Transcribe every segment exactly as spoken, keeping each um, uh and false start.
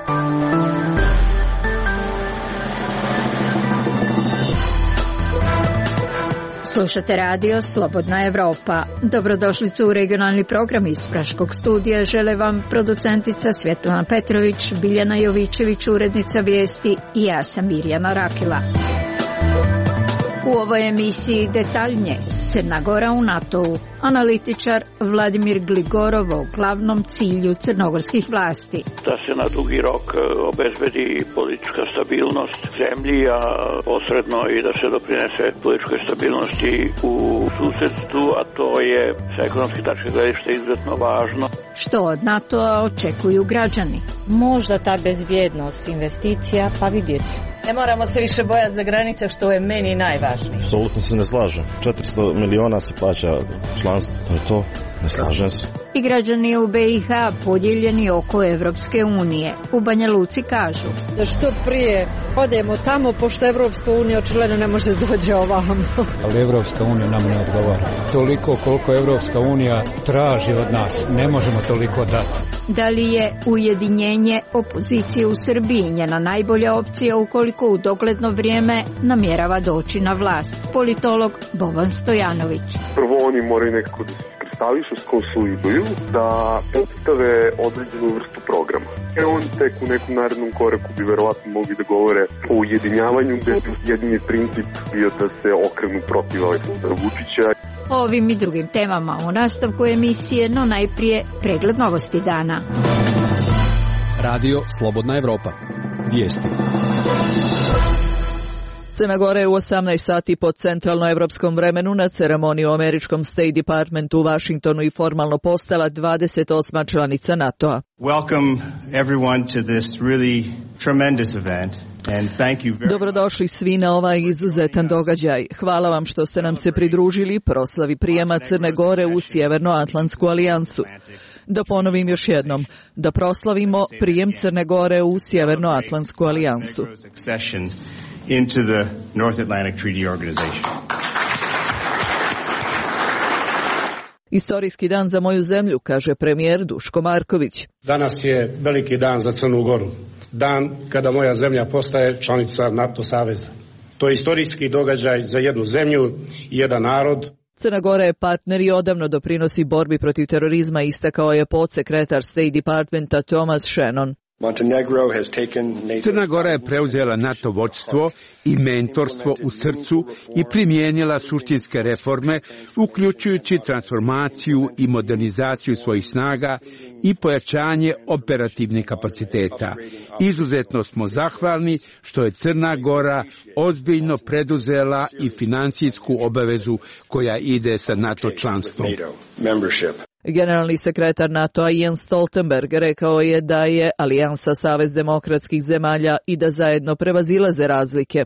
Slušate radio Slobodna Evropa. Dobrodošlicu u regionalni program iz Praškog studija. Žele vam producentica Svjetlana Petrović, Biljana Jovićević, urednica vijesti i ja sam Mirjana Rakila. U ovoj emisiji detaljnije Crna Gora u NATO-u. Analitičar Vladimir Gligorov o glavnom cilju crnogorskih vlasti. Da se na dugi rok obezbedi politička stabilnost zemlji, a posredno i da se doprinese političkoj stabilnosti u susjedstvu, a to je sa ekonomske tačke gledišta izuzetno važno. Što od NATO-a očekuju građani? Možda ta bezbjednost investicija, pa vidjeti. Ne moramo se više bojati za granice, što je meni najvažnije. Apsolutno se ne slažem. četiristo miliona se plaća članstvo, to je to. Ne slažem se. I građani u be i ha podijeljeni oko Evropske unije. U Banja Luci kažu da što prije odemo tamo, pošto Evropska unija očigledno ne može dođe ovamo. Ali Evropska unija nam ne odgovara. Toliko koliko Evropska unija traži od nas, ne možemo toliko dati. Da li je ujedinjenje opozicije u Srbiji njena najbolja opcija ukoliko u dogledno vrijeme namjerava doći na vlast? Politolog Boban Stojanović. Prvo oni moraju nekako da se predstavišu, skonsoliduju, da predstave određenu vrstu programa. E on tek u nekom narednom koraku bi verovatno mogli da govore o ujedinjavanju, gde bi jedini princip bio da se okrenu protiv Aleksandra Vučića. O ovim i drugim temama u nastavku emisije, no najprije pregled novosti dana. Radio Slobodna Evropa. Vijesti. Crna Gora je u osamnaest sati po centralnoevropskom vremenu na ceremoniji u američkom State Departmentu u Washingtonu i formalno postala dvadeset osma članica NATO-a. Welcome everyone to this really tremendous event. Dobrodošli svi na ovaj izuzetan događaj. Hvala vam što ste nam se pridružili proslavi prijema Crne Gore u Sjevernoatlantsku alijansu. Da ponovim još jednom, da proslavimo prijem Crne Gore u Sjevernoatlantsku alijansu. Into the North Atlantic Treaty Organization. Istorijski dan za moju zemlju, kaže premijer Duško Marković. Danas je veliki dan za Crnu Goru. Dan kada moja zemlja postaje članica NATO saveza. To je istorijski događaj za jednu zemlju i jedan narod. Crna Gora je partner i odavno doprinosi borbi protiv terorizma, istakao je podsekretar State Departmenta Thomas Shannon. Crna Gora je preuzela NATO vodstvo i mentorstvo u srcu i primijenila suštinske reforme, uključujući transformaciju i modernizaciju svojih snaga i pojačanje operativnih kapaciteta. Izuzetno smo zahvalni što je Crna Gora ozbiljno preduzela i financijsku obavezu koja ide sa NATO članstvom. Generalni sekretar NATO-a Jens Stoltenberg rekao je da je alijansa Savez demokratskih zemalja i da zajedno prevazilaze razlike.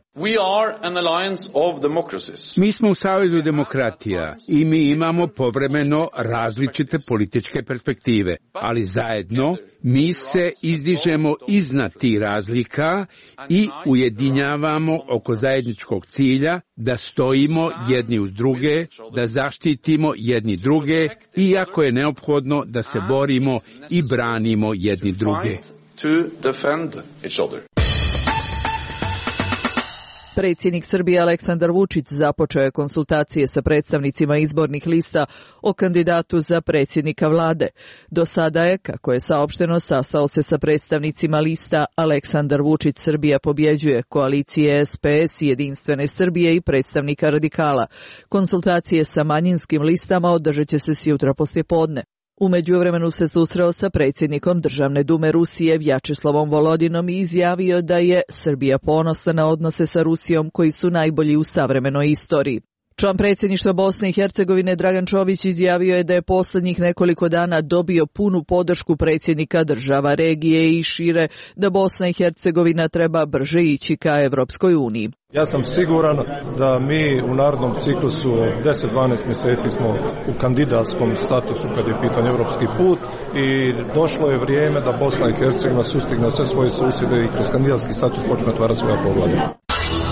Mi smo u Savezu demokratija i mi imamo povremeno različite političke perspektive, ali zajedno mi se izdižemo iznad tih razlika i ujedinjavamo oko zajedničkog cilja da stojimo jedni uz druge, da zaštitimo jedni druge i ako je neophodno da se borimo i branimo jedni druge. Predsjednik Srbije Aleksandar Vučić započeo je konsultacije sa predstavnicima izbornih lista o kandidatu za predsjednika vlade. Do sada je, kako je saopšteno, sastao se sa predstavnicima lista Aleksandar Vučić Srbija pobjeđuje, koalicije es pe es i Jedinstvene Srbije i predstavnika radikala. Konsultacije sa manjinskim listama održat će se sjutra poslijepodne. U međuvremenu se susreo sa predsjednikom Državne dume Rusije Vjačeslavom Volodinom i izjavio da je Srbija ponosna na odnose sa Rusijom koji su najbolji u savremenoj istoriji. Član predsjedništva Bosne i Hercegovine Dragan Čović izjavio je da je posljednjih nekoliko dana dobio punu podršku predsjednika država regije i šire da Bosna i Hercegovina treba brže ići ka Evropskoj uniji. Ja sam siguran da mi u narednom ciklusu deset do dvanaest mjeseci smo u kandidatskom statusu kad je pitanje evropski put i došlo je vrijeme da Bosna i Hercegovina sustigne sve svoje susjede i kroz kandidatski status počne otvarati svoja poglavlja.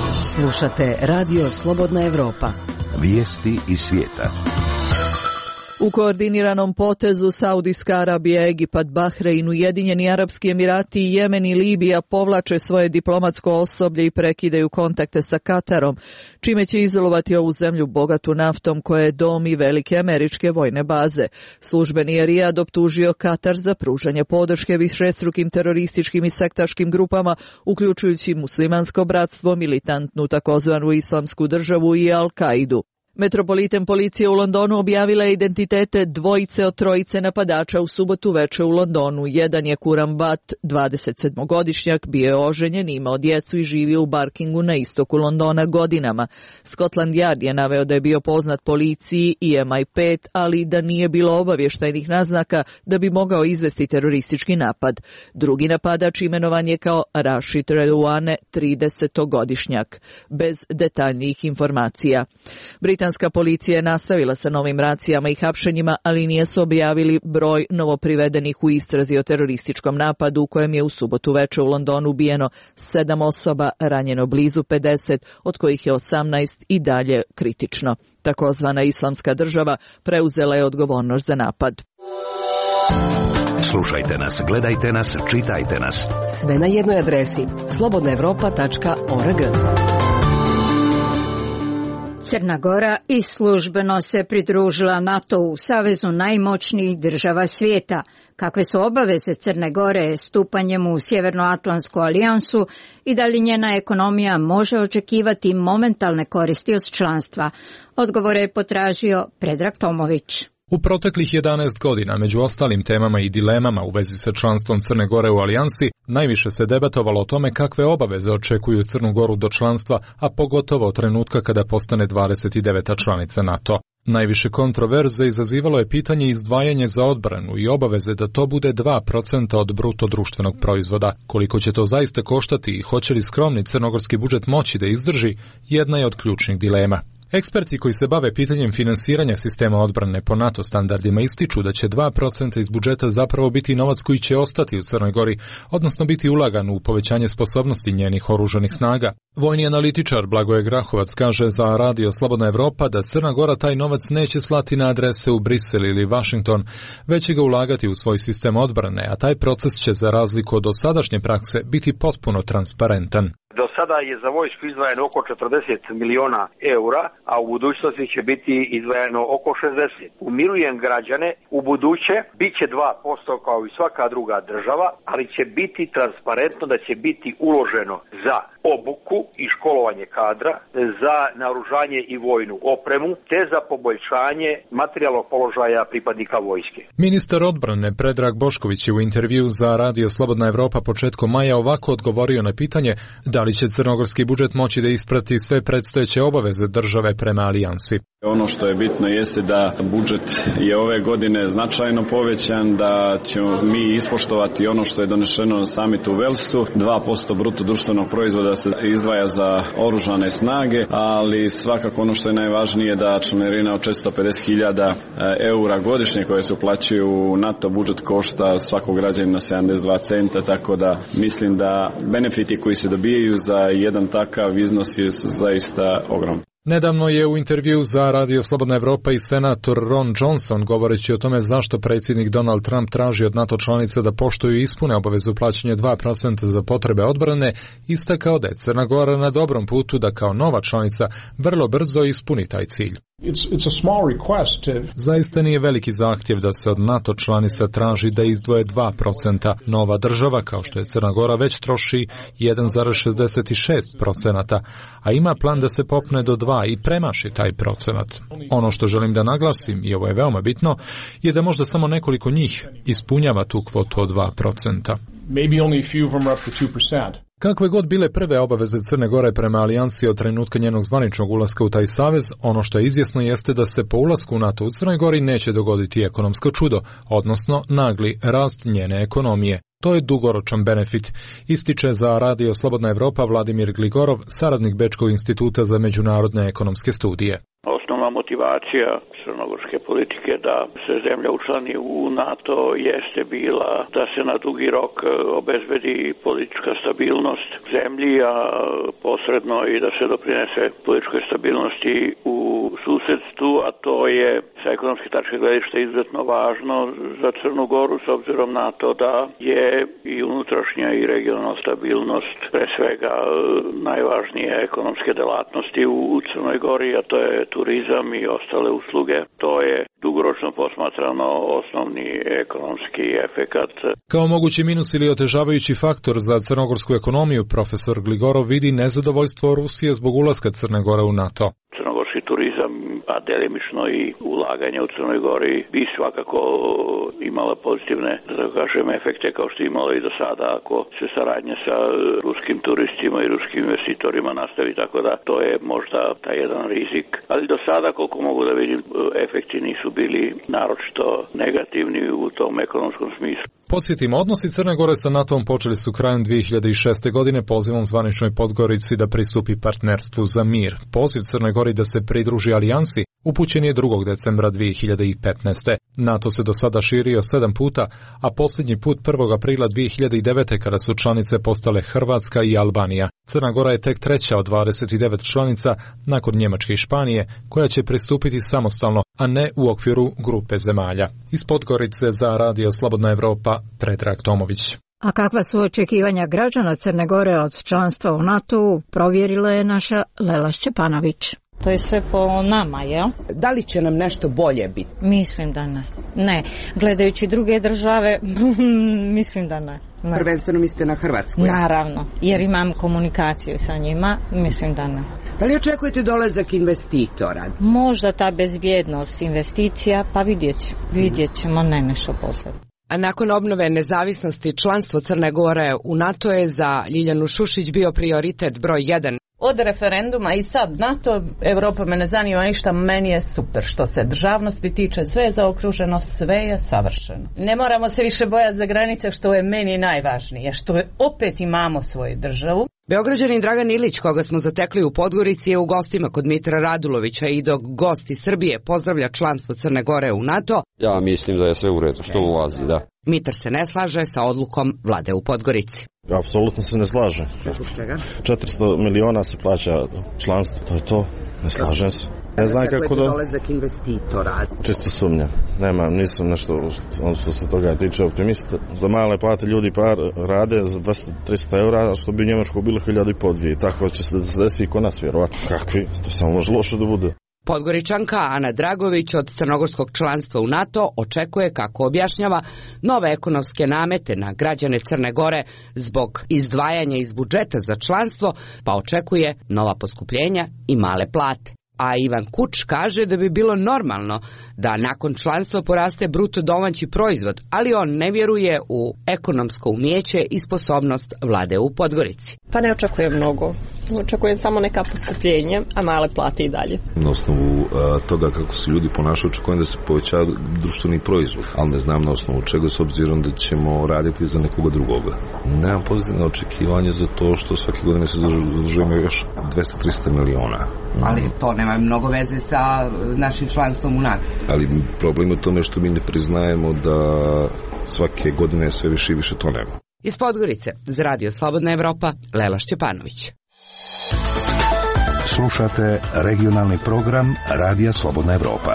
Slušate Radio Slobodna Evropa. Vijesti iz svijeta. U koordiniranom potezu Saudijska Arabija, Egipat, Bahrein, Ujedinjeni Arapski Emirati, Jemen i Libija povlače svoje diplomatsko osoblje i prekidaju kontakte sa Katarom, čime će izolovati ovu zemlju bogatu naftom koja je dom i velike američke vojne baze. Službeni je Rijad optužio Katar za pružanje podrške višestrukim terorističkim i sektaškim grupama, uključujući muslimansko bratstvo, militantnu takozvanu islamsku državu i Al-Kaidu. Metropoliten policije u Londonu objavila je identitete dvojice od trojice napadača u subotu veče u Londonu. Jedan je Kuram Bat, dvadesetsedmogodišnjak, bio je oženjen, imao djecu i živio u Barkingu na istoku Londona godinama. Scotland Yard je naveo da je bio poznat policiji i M I pet, ali da nije bilo obavještajnih naznaka da bi mogao izvesti teroristički napad. Drugi napadač imenovan je kao Rashid Redouane, tridesetogodišnjak, bez detaljnijih informacija. Britanska policija je nastavila sa novim racijama i hapšenjima, ali nisu objavili broj novoprivedenih u istrazi o terorističkom napadu u kojem je u subotu veče u Londonu ubijeno sedam osoba, ranjeno blizu pedeset, od kojih je osamnaest i dalje kritično. Takozvana islamska država preuzela je odgovornost za napad. Slušajte nas, gledajte nas, čitajte nas. Sve na jednoj adresi slobodna evropa tačka org. Crna Gora i službeno se pridružila NATO-u, savezu najmoćnijih država svijeta. Kakve su obaveze Crne Gore stupanjem u Sjevernoatlantsku alijansu i da li njena ekonomija može očekivati momentalne koristi od članstva? Odgovore je potražio Predrag Tomović. U proteklih jedanaest godina, među ostalim temama i dilemama u vezi sa članstvom Crne Gore u alijansi, najviše se debatovalo o tome kakve obaveze očekuju Crnu Goru do članstva, a pogotovo od trenutka kada postane dvadeset deveta članica NATO. Najviše kontroverze izazivalo je pitanje izdvajanja za odbranu i obaveze da to bude dva procenta od bruto društvenog proizvoda. Koliko će to zaista koštati i hoće li skromni crnogorski budžet moći da izdrži, jedna je od ključnih dilema. Eksperti koji se bave pitanjem finansiranja sistema odbrane po NATO standardima ističu da će dva procenta iz budžeta zapravo biti novac koji će ostati u Crnoj Gori, odnosno biti ulagan u povećanje sposobnosti njenih oružanih snaga. Vojni analitičar Blagoje Grahovac kaže za Radio Slobodna Evropa da Crna Gora taj novac neće slati na adrese u Brisel ili Washington, već će ga ulagati u svoj sistem odbrane, a taj proces će za razliku od dosadašnje prakse biti potpuno transparentan. Do sada je za vojsku izdvajano oko četrdeset miliona eura, a u budućnosti će biti izdvajano oko šezdeset. Umirujem građane, u buduće bit će dva posto kao i svaka druga država, ali će biti transparentno da će biti uloženo za obuku i školovanje kadra, za naoružanje i vojnu opremu, te za poboljšanje materijalnog položaja pripadnika vojske. Ministar odbrane Predrag Bošković je u intervju za Radio Slobodna Evropa početkom maja ovako odgovorio na pitanje da li će crnogorski budžet moći da isprati sve predstojeće obaveze države prema alijansi. Ono što je bitno jeste da budžet je ove godine značajno povećan, da ćemo mi ispoštovati ono što je donešeno na samitu u Velsu, dva posto bruto društvenog proizvoda se izdvaja za oružane snage, ali svakako ono što je najvažnije da članarina od četiristo pedeset hiljada eura godišnje koje se uplaćuju u NATO budžet košta svakog građanina sedamdeset dva centa, tako da mislim da benefiti koji se dobijaju za jedan takav iznos je zaista ogromno. Nedavno je u intervju za Radio Slobodna Evropa i senator Ron Johnson, govoreći o tome zašto predsjednik Donald Trump traži od NATO članica da poštuju i ispune obavezu plaćanja dva procenta za potrebe odbrane, istakao da je Crna Gora na dobrom putu da kao nova članica vrlo brzo ispuni taj cilj. It's, it's a small request to... Zaista nije veliki zahtjev da se od NATO članica traži da izdvoje dva procenta. Nova država, kao što je Crna Gora, već troši jedan zarez šezdeset šest procenta, a ima plan da se popne do dva i premaši taj procenat. Ono što želim da naglasim, i ovo je veoma bitno, je da možda samo nekoliko njih ispunjava tu kvotu od dva procenta. Maybe only a few of them are up to two percent. Kakve god bile prve obaveze Crne Gore prema alijansi od trenutka njenog zvaničnog ulaska u taj savez, ono što je izvjesno jeste da se po ulasku u NATO u Crnoj Gori neće dogoditi ekonomsko čudo, odnosno nagli rast njene ekonomije. To je dugoročan benefit, ističe za Radio Slobodna Evropa Vladimir Gligorov, saradnik Bečkog instituta za međunarodne ekonomske studije. Osnovna motivacija crnogorske politike da se zemlja učlani u NATO jeste bila da se na dugi rok obezbedi politička stabilnost zemlji, a posredno i da se doprinese političkoj stabilnosti u susedstvu, a to je sa ekonomske tačke gledišta izuzetno važno za Crnu Goru s obzirom na to da je i unutrašnja i regionalna stabilnost pre svega najvažnije ekonomske delatnosti u Crnoj Gori, a to je turizam i ostale usluge. To je dugoročno posmatrano osnovni ekonomski efekat. Kao mogući minus ili otežavajući faktor za crnogorsku ekonomiju, profesor Gligorov vidi nezadovoljstvo Rusije zbog ulaska Crne Gore u NATO. Crnogorski turizam, a delimično i ulaganje u Crnoj Gori bi svakako imala pozitivne, da kažem, efekte kao što je imalo i do sada ako se saradnja sa ruskim turistima i ruskim investitorima nastavi, tako da to je možda taj jedan rizik. Ali do sada, koliko mogu da vidim, efekti nisu bili naročito negativni u tom ekonomskom smislu. Podsjetimo, odnosi Crne Gore sa NATO-om počeli su krajem dvije hiljade šeste. godine pozivom zvaničnoj Podgorici da pristupi partnerstvu za mir. Poziv Crnoj Gori da se pridruži alijansi upućen je drugog decembra dvije hiljade petnaeste. NATO se do sada širio sedam puta, a posljednji put prvog aprila dvije hiljade devete. kada su članice postale Hrvatska i Albanija. Crna Gora je tek treća od dvadeset devet članica nakon Njemačke i Španije, koja će pristupiti samostalno, a ne u okviru grupe zemalja. Iz Podgorice za Radio Slobodna Evropa, Predrag Tomović. A kakva su očekivanja građana Crne Gore od članstva u NATO-u, provjerila je naša Lela Šćepanović. To je sve po nama, jel? Da li će nam nešto bolje biti? Mislim da ne. Ne. Gledajući druge države, mislim da ne. ne. Prvenstveno mislite na Hrvatsku? Naravno, jer imam komunikaciju sa njima, mislim da ne. Da li očekujete dolazak investitora? Možda ta bezbjednost investicija, pa vidjet, vidjet ćemo, ne nešto posebno. A nakon obnove nezavisnosti, članstvo Crne Gore u NATO je za Ljiljanu Šušić bio prioritet broj jedan. Od referenduma i sad NATO, Evropa me ne zanima ništa, meni je super. Što se državnosti tiče, sve je zaokruženo, sve je savršeno. Ne moramo se više bojati za granice, što je meni najvažnije, što je opet imamo svoju državu. Beograđanin Dragan Ilić, koga smo zatekli u Podgorici, je u gostima kod Mitra Radulovića i dok gosti Srbije pozdravlja članstvo Crne Gore u NATO. Ja mislim da je sve u redu, što ulazi, da. Mitar se ne slaže sa odlukom vlade u Podgorici. Apsolutno se ne slaže. Zbog čega? četiristo miliona se plaća članstvo, to je to. Ne slažem se. Ne znam kako da... dolazak investitora? Čisto sumnja. Nema, nisam nešto, on što se toga tiče optimista. Za male plate ljudi par rade za dvesta do trista eura, što bi u Njemačkoj bilo hiljadu i po dvije. Tako će se desiti i kod nas, vjerovatno. Kakvi? To samo može loše da bude. Podgoričanka Ana Dragović od crnogorskog članstva u NATO očekuje, kako objašnjava, nove ekonomske namete na građane Crne Gore zbog izdvajanja iz budžeta za članstvo, pa očekuje nova poskupljenja i male plate. A Ivan Kuč kaže da bi bilo normalno da nakon članstva poraste bruto domaći proizvod, ali on ne vjeruje u ekonomsko umijeće i sposobnost vlade u Podgorici. Pa ne očekujem mnogo. Očekujem samo neka poskupljenja, a male plate i dalje. Na osnovu a, toga kako se ljudi ponašaju, očekujem da se poveća društveni proizvod, ali ne znam na osnovu čega, s obzirom da ćemo raditi za nekoga drugoga. Nemam pozitivne očekivanje za to što svake godine se zadužujemo još dvesta do trista miliona. Ali to nema mnogo veze sa našim članstvom u NATO. Ali problem je u tome što mi ne priznajemo da svake godine sve više i više tonemo. Iz Podgorice, za Radio Slobodna Evropa, Lela Šćepanović. Slušate regionalni program Radija Slobodna Evropa.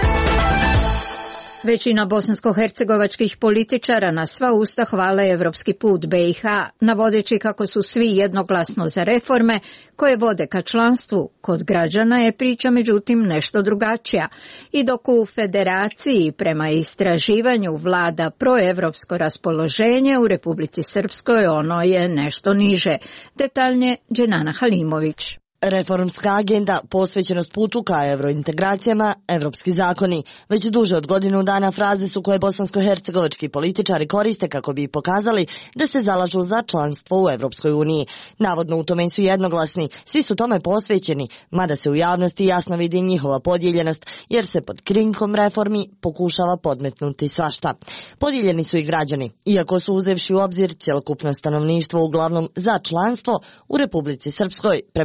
Većina bosansko-hercegovačkih političara na sva usta hvale evropski put be i ha, navodeći kako su svi jednoglasno za reforme koje vode ka članstvu. Kod građana je priča međutim nešto drugačija. I dok u federaciji prema istraživanju vlada proevropsko raspoloženje, u Republici Srpskoj ono je nešto niže. Detaljnije Dženana Halimović. Reformska agenda, posvećenost putu ka evrointegracijama, evropski zakoni. Već duže od godinu dana fraze su koje bosansko-hercegovački političari koriste kako bi pokazali da se zalažu za članstvo u Evropskoj uniji. Navodno u tome su jednoglasni, svi su tome posvećeni, mada se u javnosti jasno vidi njihova podijeljenost, jer se pod krinkom reformi pokušava podmetnuti svašta. Podijeljeni su i građani, iako su uzevši u obzir cjelokupno stanovništvo uglavnom za članstvo u Republici Srpskoj, prema istraživanju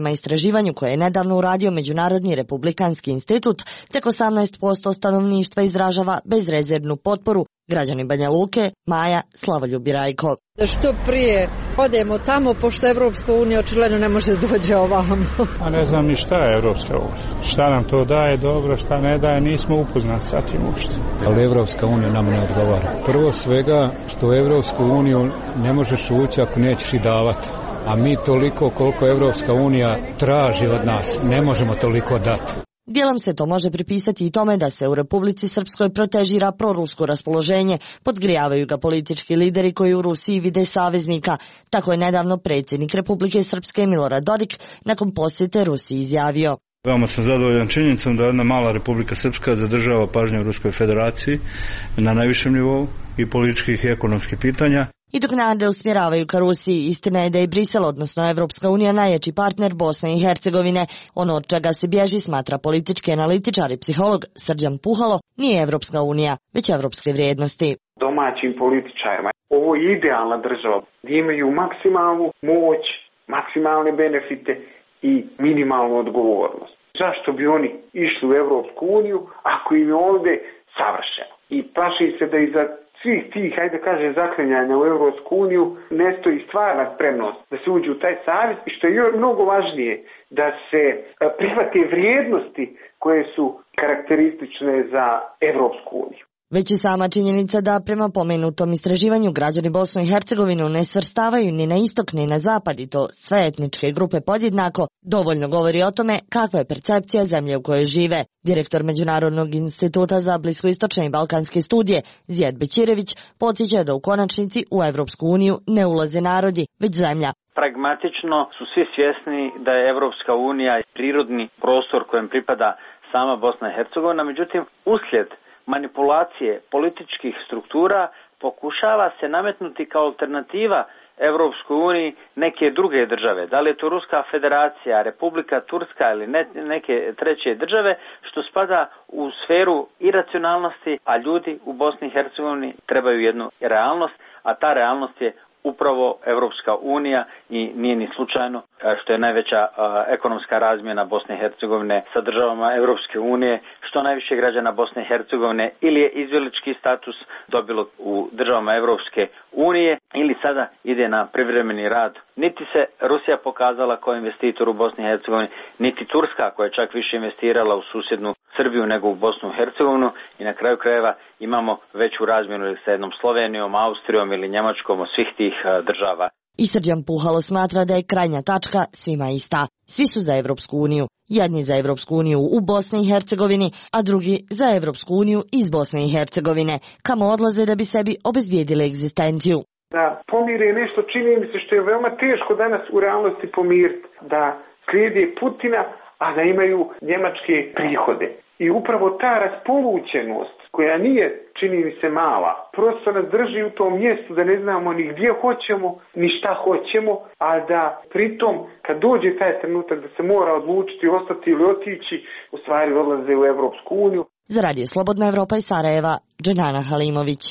istraživanju koje je nedavno uradio Međunarodni republikanski institut, tek osamnaest posto stanovništva izražava bezrezervnu potporu. Građani Banja Luke, Maja Slavoljubi Rajko. Da što prije odemo tamo, pošto Evropska unija očigledno ne može dođe ovamo. A ne znam ni šta je Evropska unija. Šta nam to daje dobro, šta ne daje, nismo upoznati sa tim uopšte. Ali Evropska unija nam ne odgovara. Prvo svega što u Evropsku uniju ne možeš ući ako nećeš i davati. A mi toliko koliko Evropska unija traži od nas, ne možemo toliko dati. Dijelom se to može pripisati i tome da se u Republici Srpskoj protežira prorusko raspoloženje, podgrijavaju ga politički lideri koji u Rusiji vide saveznika. Tako je nedavno predsjednik Republike Srpske Milorad Dodik nakon posjete Rusiji izjavio. Veoma sam zadovoljan činjenicom da jedna mala Republika Srpska zadržava pažnju u Ruskoj federaciji na najvišem nivou i političkih i ekonomskih pitanja. I dok nade usmjeravaju ka Rusiji, istina je da je Brisel, odnosno Evropska unija, najjači partner Bosne i Hercegovine. Ono od čega se bježi, smatra politički analitičar i psiholog Srđan Puhalo, nije Evropska unija, već evropske vrijednosti. Domaćim političarima ovo je idealna država gdje imaju maksimalnu moć, maksimalne benefite i minimalnu odgovornost. Zašto bi oni išli u Evropsku uniju ako im je ovdje savršeno? I plaši se da iza svih tih, hajde kaže, zaklinjanja u Evropsku uniju ne stoji stvarna spremnost da se uđe u taj savez i što je mnogo važnije, da se prihvate vrijednosti koje su karakteristične za Evropsku uniju. Već i sama činjenica da prema pomenutom istraživanju građani Bosnu i Hercegovinu ne svrstavaju ni na istok ni na zapad i to sve etničke grupe podjednako, dovoljno govori o tome kakva je percepcija zemlje u kojoj žive. Direktor Međunarodnog instituta za bliskoistočne i balkanske studije Zijad Bećirević podsjeća da u konačnici u Evropsku uniju ne ulaze narodi, već zemlja. Pragmatično su svi svjesni da je Evropska unija prirodni prostor kojem pripada sama Bosna i Hercegovina, međutim uslijed manipulacije političkih struktura pokušava se nametnuti kao alternativa Evropskoj uniji neke druge države. Da li je to Ruska federacija, Republika Turska ili ne, neke treće države, što spada u sferu iracionalnosti, a ljudi u Bosni i Hercegovini trebaju jednu realnost, a ta realnost je upravo Evropska unija i nije ni slučajno što je najveća uh, ekonomska razmjena Bosne i Hercegovine sa državama Evropske unije, što najviše građana Bosne i Hercegovine ili je izbjeglički status dobilo u državama Evropske unije ili sada ide na privremeni rad. Niti se Rusija pokazala kao investitor u Bosni i Hercegovini, niti Turska koja je čak više investirala u susjednu Srbiju nego u Bosnu i Hercegovinu i na kraju krajeva imamo veću razmjenu sa jednom Slovenijom, Austrijom ili Njemačkom od svih tih uh, država. I Srđan Puhalo smatra da je krajnja tačka svima ista. Svi su za Evropsku uniju. Jedni za Evropsku uniju u Bosni i Hercegovini, a drugi za Evropsku uniju iz Bosne i Hercegovine, kamo odlaze da bi sebi obezbijedili egzistenciju. Da pomire nešto, čini mi se što je veoma teško danas u realnosti pomiriti, da slijede Putina, a da imaju njemačke prihode. I upravo ta raspolućenost, koja nije, čini mi se, mala, prosto nas drži u tom mjestu da ne znamo ni gdje hoćemo, ni šta hoćemo, a da pritom, kad dođe taj trenutak da se mora odlučiti ostati ili otići, u stvari odlaze u Evropsku uniju. Za Radio Slobodna Evropa iz Sarajeva, Dženana Halimović.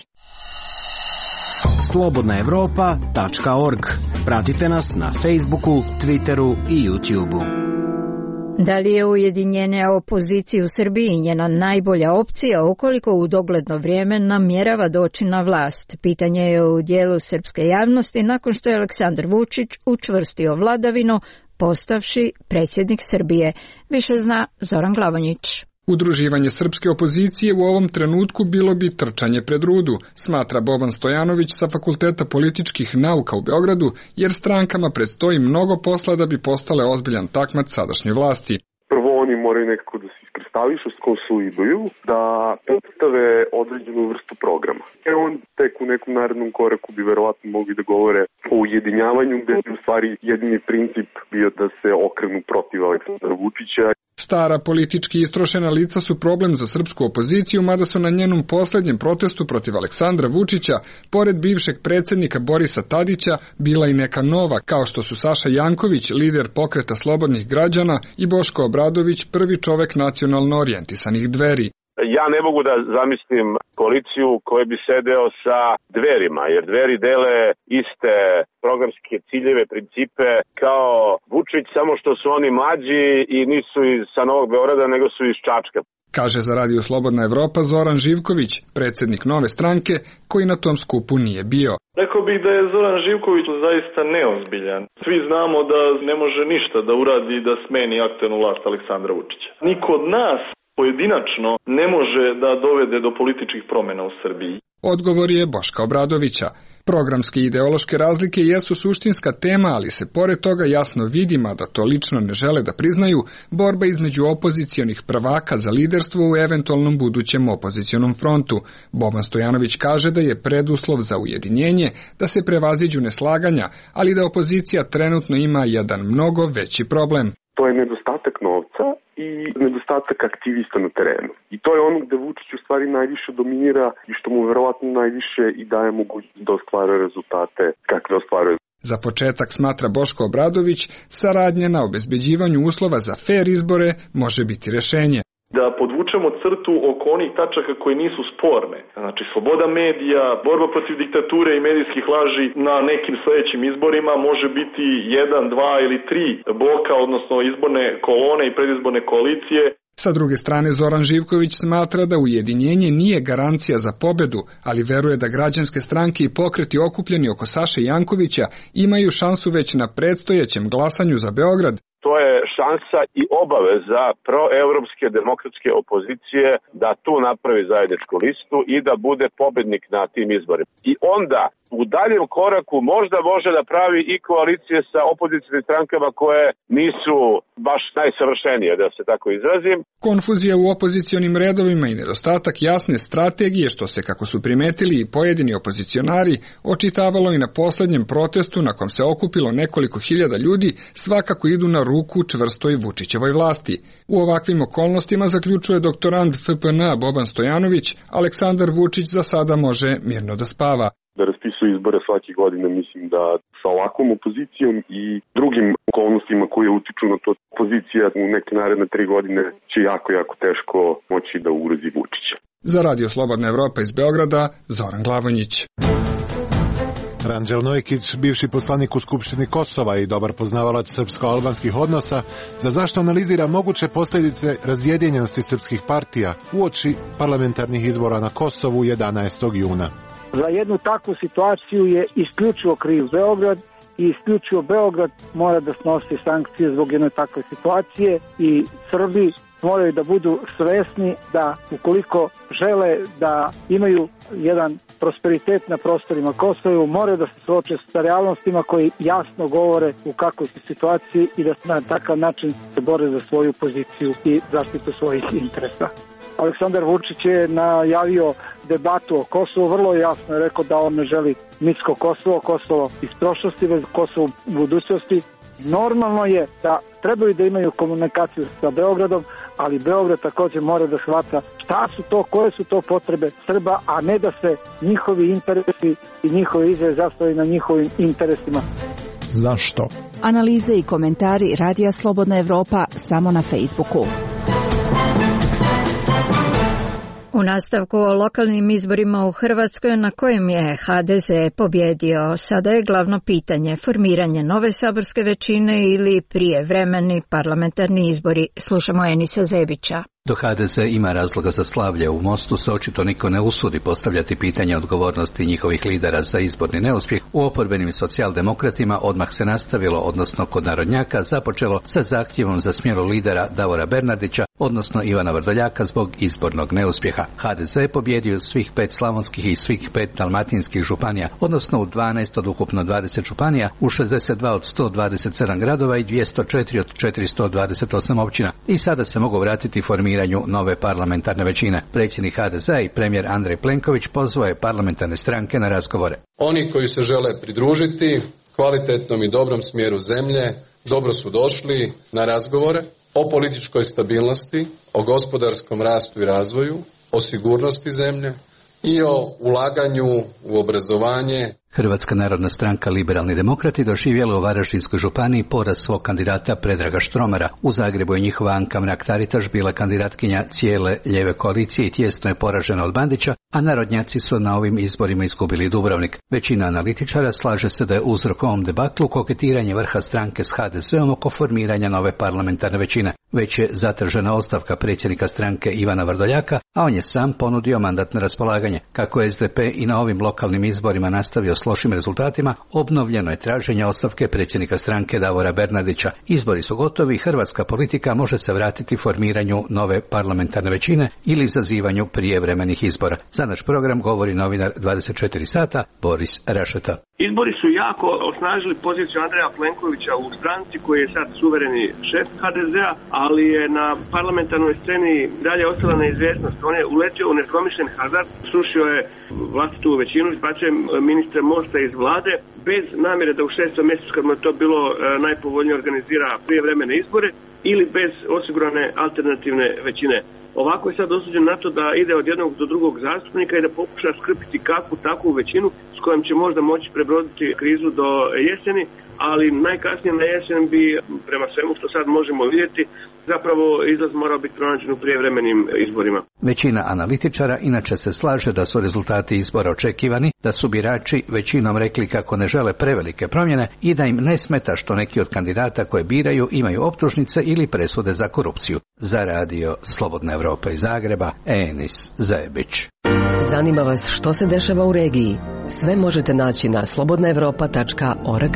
slobodna evropa tačka org. Pratite nas na Facebooku, Twitteru i YouTubeu. Da li je ujedinjenja opozicije u Srbiji njena najbolja opcija ukoliko u dogledno vrijeme namjerava doći na vlast? Pitanje je u dijelu srpske javnosti nakon što je Aleksandar Vučić učvrstio vladavinu, postavši predsjednik Srbije. Više zna Zoran Glavonjić. Udruživanje srpske opozicije u ovom trenutku bilo bi trčanje pred rudu, smatra Boban Stojanović sa Fakulteta političkih nauka u Beogradu, jer strankama predstoji mnogo posla da bi postale ozbiljan takmac sadašnje vlasti. Prvo oni moraju nekako da se iskristališu, skonsoliduju, da predstave određenu vrstu programa. E on tek u nekom narednom koraku bi verovatno mogli da govore o ujedinjavanju, gde bi u stvari jedini princip bio da se okrenu protiv Aleksandra Vučića. Stara politički istrošena lica su problem za srpsku opoziciju, mada su na njenom posljednjem protestu protiv Aleksandra Vučića, pored bivšeg predsjednika Borisa Tadića, bila i neka nova, kao što su Saša Janković, lider Pokreta slobodnih građana, i Boško Obradović, prvi čovek nacionalno orijentisanih Dveri. Ja ne mogu da zamislim koaliciju koja bi sedeo sa Dverima, jer Dveri dele iste programske ciljeve, principe kao Vučić, samo što su oni mlađi i nisu iz sa Novog Beograda, nego su iz Čačka. Kaže za Radio Slobodna Evropa Zoran Živković, predsjednik Nove stranke, koji na tom skupu nije bio. Rekao bih da je Zoran Živković zaista neozbiljan. Svi znamo da ne može ništa da uradi da smeni aktuelnu vlast Aleksandra Vučića. Niko od nas pojedinačno ne može da dovede do političkih promjena u Srbiji. Odgovor je Boška Obradovića. Programske i ideološke razlike jesu suštinska tema, ali se pored toga jasno vidi, mada to lično ne žele da priznaju, borba između opozicionih prvaka za liderstvo u eventualnom budućem opozicionom frontu. Boban Stojanović kaže da je preduslov za ujedinjenje da se prevaziđu neslaganja, ali da opozicija trenutno ima jedan mnogo veći problem. To je nedostatak novca i nedostatak aktivista na terenu. I to je ono gde Vučić u stvari najviše dominira i što mu verovatno najviše i daje mogućnost da ostvaruje rezultate kakve ostvaruje. Za početak, smatra Boško Obradović, saradnja na obezbeđivanju uslova za fer izbore može biti rešenje. Da podvučemo crtu oko onih tačaka koje nisu sporne. Znači, sloboda medija, borba protiv diktature i medijskih laži na nekim sledećim izborima može biti jedan, dva ili tri bloka, odnosno izborne kolone i predizborne koalicije. Sa druge strane, Zoran Živković smatra da ujedinjenje nije garancija za pobedu, ali veruje da građanske stranke i pokreti okupljeni oko Saše Jankovića imaju šansu već na predstojećem glasanju za Beograd. To je šansa i obaveza proevropske demokratske opozicije da tu napravi zajedničku listu i da bude pobednik na tim izborima. I onda u daljem koraku možda može da pravi i koalicije sa opozicijnim strankama koje nisu baš najsavršenije, da se tako izrazim. Konfuzija u opozicionim redovima i nedostatak jasne strategije, što se, kako su primetili i pojedini opozicionari, očitavalo i na poslednjem protestu na kom se okupilo nekoliko hiljada ljudi, svakako idu na ruku čvrstoj Vučićevoj vlasti. U ovakvim okolnostima, zaključuje doktorant F P N A Boban Stojanović, Aleksandar Vučić za sada može mirno da spava. Da raspisuje izbore svake godine, mislim da sa ovakvom opozicijom i drugim okolnostima koje utiču na to, opozicija u neke naredne tri godine će jako, jako teško moći da ugrozi Vučića. Za Radio Slobodna Evropa iz Beograda, Zoran Glavonjić. Ranđel Nojkić, bivši poslanik u Skupštini Kosova i dobar poznavalac srpsko-albanskih odnosa, za zašto analizira moguće posljedice razjedinjenosti srpskih partija uoči parlamentarnih izbora na Kosovu jedanaestog juna. Za jednu takvu situaciju je isključivo kriv Beograd i isključivo Beograd mora da snosi sankcije zbog jedne takve situacije i Srbi moraju da budu svesni da ukoliko žele da imaju jedan prosperitet na prostorima Kosova, moraju da se suoče sa realnostima koji jasno govore u kakvoj su situaciji i da na takav način se bore za svoju poziciju i zaštitu svojih interesa. Aleksandar Vučić je najavio debatu o Kosovu, vrlo jasno je rekao da on ne želi mitsko Kosovo, Kosovo iz prošlosti, već Kosovo u budućnosti. Normalno je da trebaju da imaju komunikaciju sa Beogradom, ali Beograd također mora da shvata šta su to, koje su to potrebe Srba, a ne da se njihovi interesi i njihove izjave zastavi na njihovim interesima. Zašto? Analize i komentari Radija Slobodna Evropa samo na Facebooku. U nastavku o lokalnim izborima u Hrvatskoj na kojem je H D Z pobjedio, sada je glavno pitanje formiranje nove saborske većine ili prijevremeni parlamentarni izbori. Slušamo Enisa Zebića. Dok H D Z ima razloga za slavlje, u Mostu se očito niko ne usudi postavljati pitanje odgovornosti njihovih lidera za izborni neuspjeh. U oporbenim socijaldemokratima odmah se nastavilo, odnosno kod narodnjaka započelo sa zahtjevom za smjenu lidera Davora Bernardića, odnosno Ivana Vrdoljaka zbog izbornog neuspjeha. H D Z je pobjedio svih pet slavonskih i svih pet dalmatinskih županija, odnosno u dvanaest od ukupno dvadeset županija, u šezdeset dva od sto dvadeset sedam gradova i dvjesto četiri od četiristo dvadeset osam općina. I sada se mogu vratiti formiranju nove parlamentarne većine. Predsjednik H D Z i premijer Andrej Plenković pozvao je parlamentarne stranke na razgovore. Oni koji se žele pridružiti kvalitetnom i dobrom smjeru zemlje, dobro su došli na razgovore o političkoj stabilnosti, o gospodarskom rastu i razvoju, o sigurnosti zemlje i o ulaganju u obrazovanje. Hrvatska narodna stranka Liberalni demokrati doživjela u Varaždinskoj županiji poraz svog kandidata Predraga Štromara. U Zagrebu je njihova Anka Mrak-Taritaš bila kandidatkinja cijele lijeve koalicije i tijesno je poražena od Bandića, a narodnjaci su na ovim izborima izgubili Dubrovnik. Većina analitičara slaže se da je uzrok ovom debaklu koketiranje vrha stranke s ha de zeom oko formiranja nove parlamentarne većine. Već je zatražena ostavka predsjednika stranke Ivana Vrdoljaka, a on je sam ponudio mandat na raspolaganje. Kako je es de pe i na ovim lokalnim izborima nastavio s lošim rezultatima, obnovljeno je traženje ostavke predsjednika stranke Davora Bernardića. Izbori su gotovi, hrvatska politika može se vratiti formiranju nove parlamentarne većine ili izazivanju prijevremenih izbora. Za naš program govori novinar dvadeset četiri sata Boris Rašeta. Izbori su jako osnažili poziciju Andreja Plenkovića u stranci koji je sad suvereni šef ha de zea, ali je na parlamentarnoj sceni dalje ostala neizvjesnost. On je uletio u nepromišljen hazard, srušio je vlastitu većinu, izbacio ministra Mosta iz vlade, bez namjere da u šestom mjesecu, kad mu je to bilo najpovoljnije, organizira prijevremene izbore ili bez osigurane alternativne većine. Ovako je sad osuđen na to da ide od jednog do drugog zastupnika i da pokuša skrpiti kakvu takvu većinu s kojom će možda moći prebroditi krizu do jeseni, ali najkasnije na jesen bi, prema svemu što sad možemo vidjeti, zapravo izlaz morao biti pronađen u prijevremenim izborima. Većina analitičara inače se slaže da su rezultati izbora očekivani, da su birači većinom rekli kako ne žele prevelike promjene i da im ne smeta što neki od kandidata koje biraju imaju optužnice ili presude za korupciju. Za radio Slobodna Evropa iz Zagreba, Enis Zajebić. Zanima vas što se dešava u regiji? Sve možete naći na slobodna evropa tačka org.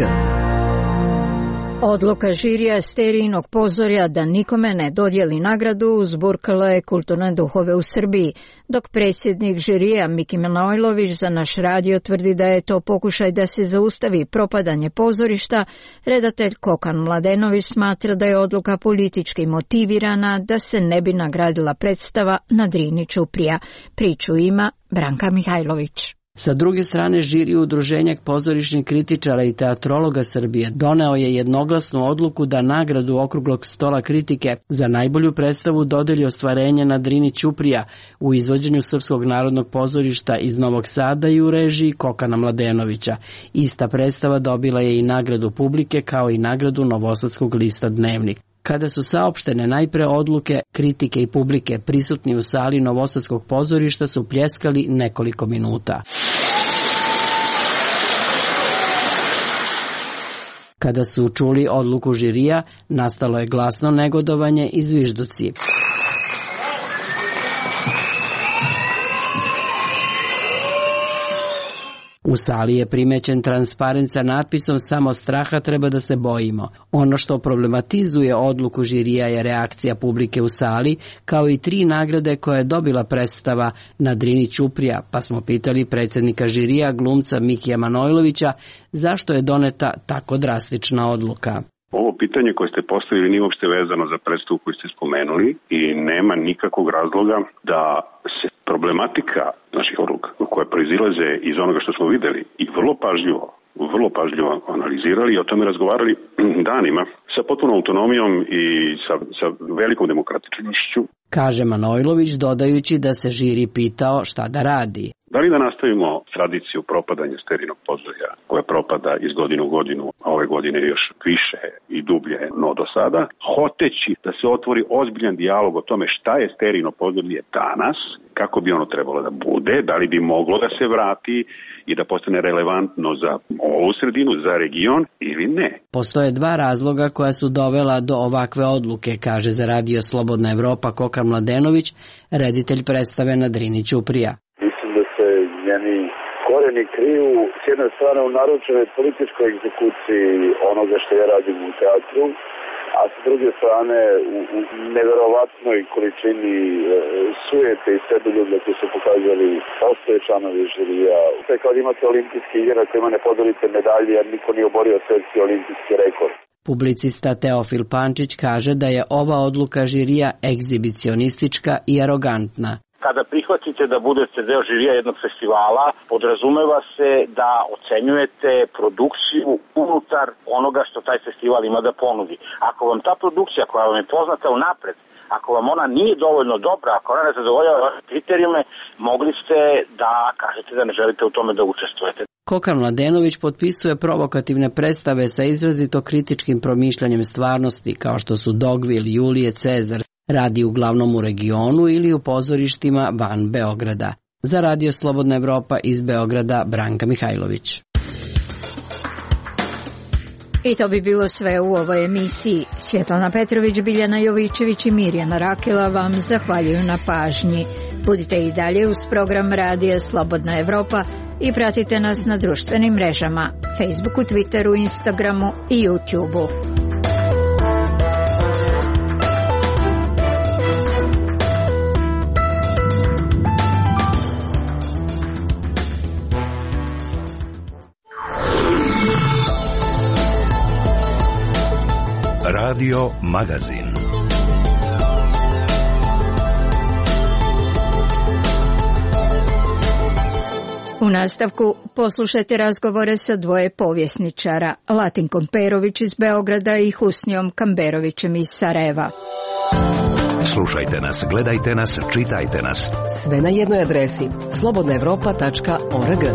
Odluka žirija Sterijinog pozorja da nikome ne dodijeli nagradu uzburkala je kulturne duhove u Srbiji, dok predsjednik žirija Miki Manojlović za naš radio tvrdi da je to pokušaj da se zaustavi propadanje pozorišta, redatelj Kokan Mladenović smatra da je odluka politički motivirana da se ne bi nagradila predstava na Drini Ćuprija. Priču ima Branka Mihajlović. Sa druge strane, žiri Udruženja pozorišnih kritičara i teatrologa Srbije doneo je jednoglasnu odluku da nagradu okruglog stola kritike za najbolju predstavu dodeli ostvarenje na Drini Ćuprija u izvođenju Srpskog narodnog pozorišta iz Novog Sada i u režiji Kokana Mladenovića. Ista predstava dobila je i nagradu publike kao i nagradu Novosadskog lista Dnevnik. Kada su saopštene najpre odluke kritike i publike, prisutni u sali Novosadskog pozorišta su pljeskali nekoliko minuta. Kada su čuli odluku žirija, nastalo je glasno negodovanje i zvižduci. U sali je primećen transparent sa natpisom "Samo straha treba da se bojimo". Ono što problematizuje odluku žirija je reakcija publike u sali, kao i tri nagrade koje je dobila predstava na Drini Ćuprija, pa smo pitali predsjednika žirija, glumca Mikija Manojlovića, zašto je doneta tako drastična odluka. Ovo pitanje koje ste postavili nije uopšte vezano za predstavu koju ste spomenuli i nema nikakvog razloga da se problematika naših odluka koje proizilaze iz onoga što smo videli i vrlo pažljivo, vrlo pažljivo analizirali i o tome razgovarali danima sa potpunom autonomijom i sa, sa velikom demokratičnošću. Kaže Manojlović, dodajući da se žiri pitao šta da radi. Da li da nastavimo tradiciju propadanja Sterijinog pozorja koja propada iz godine u godinu, a ove godine još više i dublje no do sada, hoteći da se otvori ozbiljan dijalog o tome šta je Sterijino pozorje danas, kako bi ono trebalo da bude, da li bi moglo da se vrati i da postane relevantno za ovu sredinu, za region ili ne. Postoje dva razloga koja su dovela do ovakve odluke, kaže za radio Slobodna Evropa Kokan Mladenović, reditelj predstave na Drini Ćuprija. Njeni koreni kriju s jedne strane u naručenoj političkoj egzekuciji onoga što ja radim u teatru, a s druge strane u, u neverovatnoj količini e, sujete i sebiljublja koji su pokazali postoje članovi žirija. Sve kad imate olimpijske igre na kojima ne podelite medalje jer niko nije oborio svetski olimpijski rekord. Publicista Teofil Pančić kaže da je ova odluka žirija egzibicionistička i arogantna. Kada prihvatite da budete deo žirija jednog festivala, podrazumeva se da ocenjujete produkciju unutar onoga što taj festival ima da ponudi. Ako vam ta produkcija koja vam je poznata unapred, ako vam ona nije dovoljno dobra, ako ona ne zadovoljava vaše kriterijume, mogli ste da kažete da ne želite u tome da učestvujete. Kokan Mladenović potpisuje provokativne predstave sa izrazito kritičkim promišljanjem stvarnosti, kao što su Dogvil, Julije Cezar, radi uglavnom u regionu ili u pozorištima van Beograda. Za Radio Slobodna Evropa iz Beograda, Branka Mihajlović. I to bi bilo sve u ovoj emisiji. Svjetlana Petrović, Biljana Jovičević i Mirjana Rakela vam zahvaljuju na pažnji. Budite i dalje uz program Radija Slobodna Evropa i pratite nas na društvenim mrežama, Facebooku, Twitteru, Instagramu i YouTubeu. Radio Magazin. U nastavku poslušajte razgovore sa dvoje povjesničara, Latinkom Perović iz Beograda i Husnijom Kamberovićem iz Sarajeva. Slušajte nas, gledajte nas, čitajte nas. Sve na jednoj adresi slobodna evropa tačka org.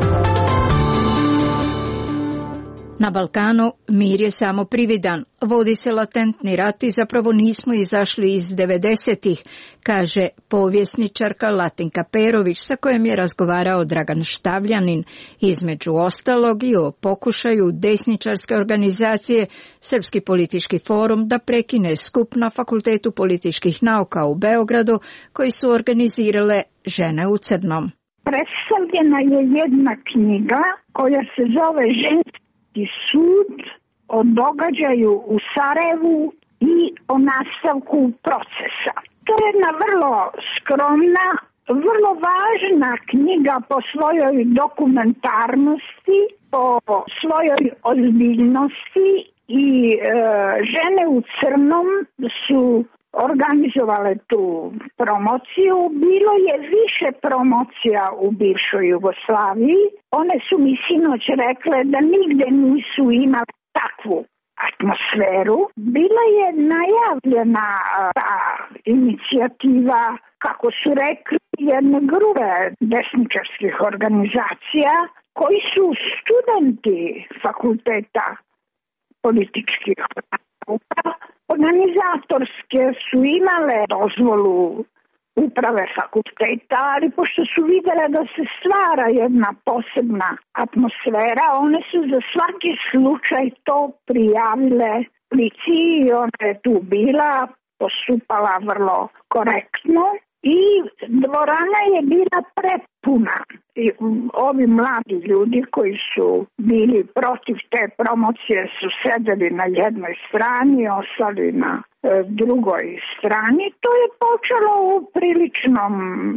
Na Balkanu mir je samo prividan, vodi se latentni rat i zapravo nismo izašli iz devedesetih, kaže povjesničarka Latinka Perović sa kojom je razgovarao Dragan Štavljanin, između ostalog i o pokušaju desničarske organizacije Srpski politički forum da prekine skup na Fakultetu političkih nauka u Beogradu koji su organizirale Žene u crnom. Predstavljena je jedna knjiga koja se zove Ženski sud o događaju u Sarajevu i o nastavku procesa. To je jedna vrlo skromna, vrlo važna knjiga po svojoj dokumentarnosti, po svojoj ozbiljnosti i e, Žene u crnom su organizovale tu promociju. Bilo je više promocija u bivšoj Jugoslaviji. One su mi sinoć rekle da nigde nisu imali takvu atmosferu. Bila je najavljena ta inicijativa, kako su rekli, jedne grupe desničarskih organizacija koji su studenti Fakulteta političkih nauka. Organizatorske su imale dozvolu uprave fakulteta, ali pošto su vidjele da se stvara jedna posebna atmosfera, one su za svaki slučaj to prijavile policiji i ona je tu bila, postupala vrlo korektno i dvorana je bila prepuna. I ovi mladi ljudi koji su bili protiv te promocije su sedeli na jednoj strani, ostali na e, drugoj strani. To je počelo u priličnom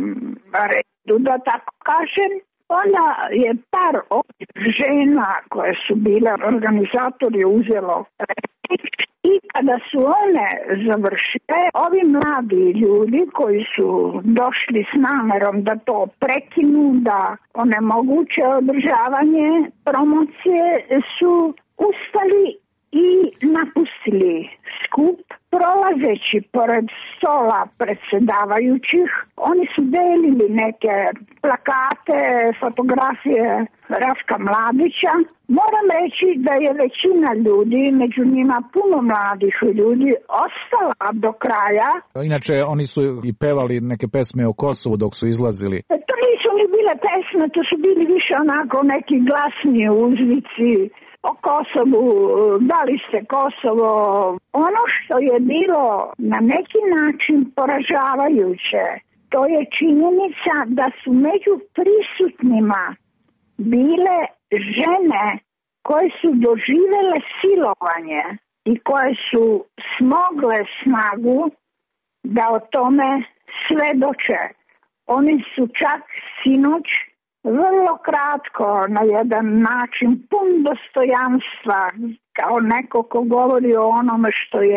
redu, da tako kažem. Onda je par ovih žena koje su bile organizatori uzelo reč i kada su one završile, ovi mladi ljudi koji su došli s namerom da to prekinu, da onemoguće održavanje promocije, su ustali i napustili skup. Prolazeći pored stola predsjedavajućih, oni su delili neke plakate, fotografije Raška Mladića. Moram reći da je većina ljudi, među njima puno mladih ljudi, ostala do kraja. Inače, oni su i pevali neke pesme o Kosovu dok su izlazili. To nisu ni bile pesme, to su bili više onako neki glasni uzvici o Kosovu, da li ste Kosovo. Ono što je bilo na neki način poražavajuće, to je činjenica da su među prisutnima bile žene koje su doživele silovanje i koje su smogle snagu da o tome svedoče. Oni su čak sinoć vrlo kratko, na jedan način, pun dostojanstva, kao neko ko govori o onome što je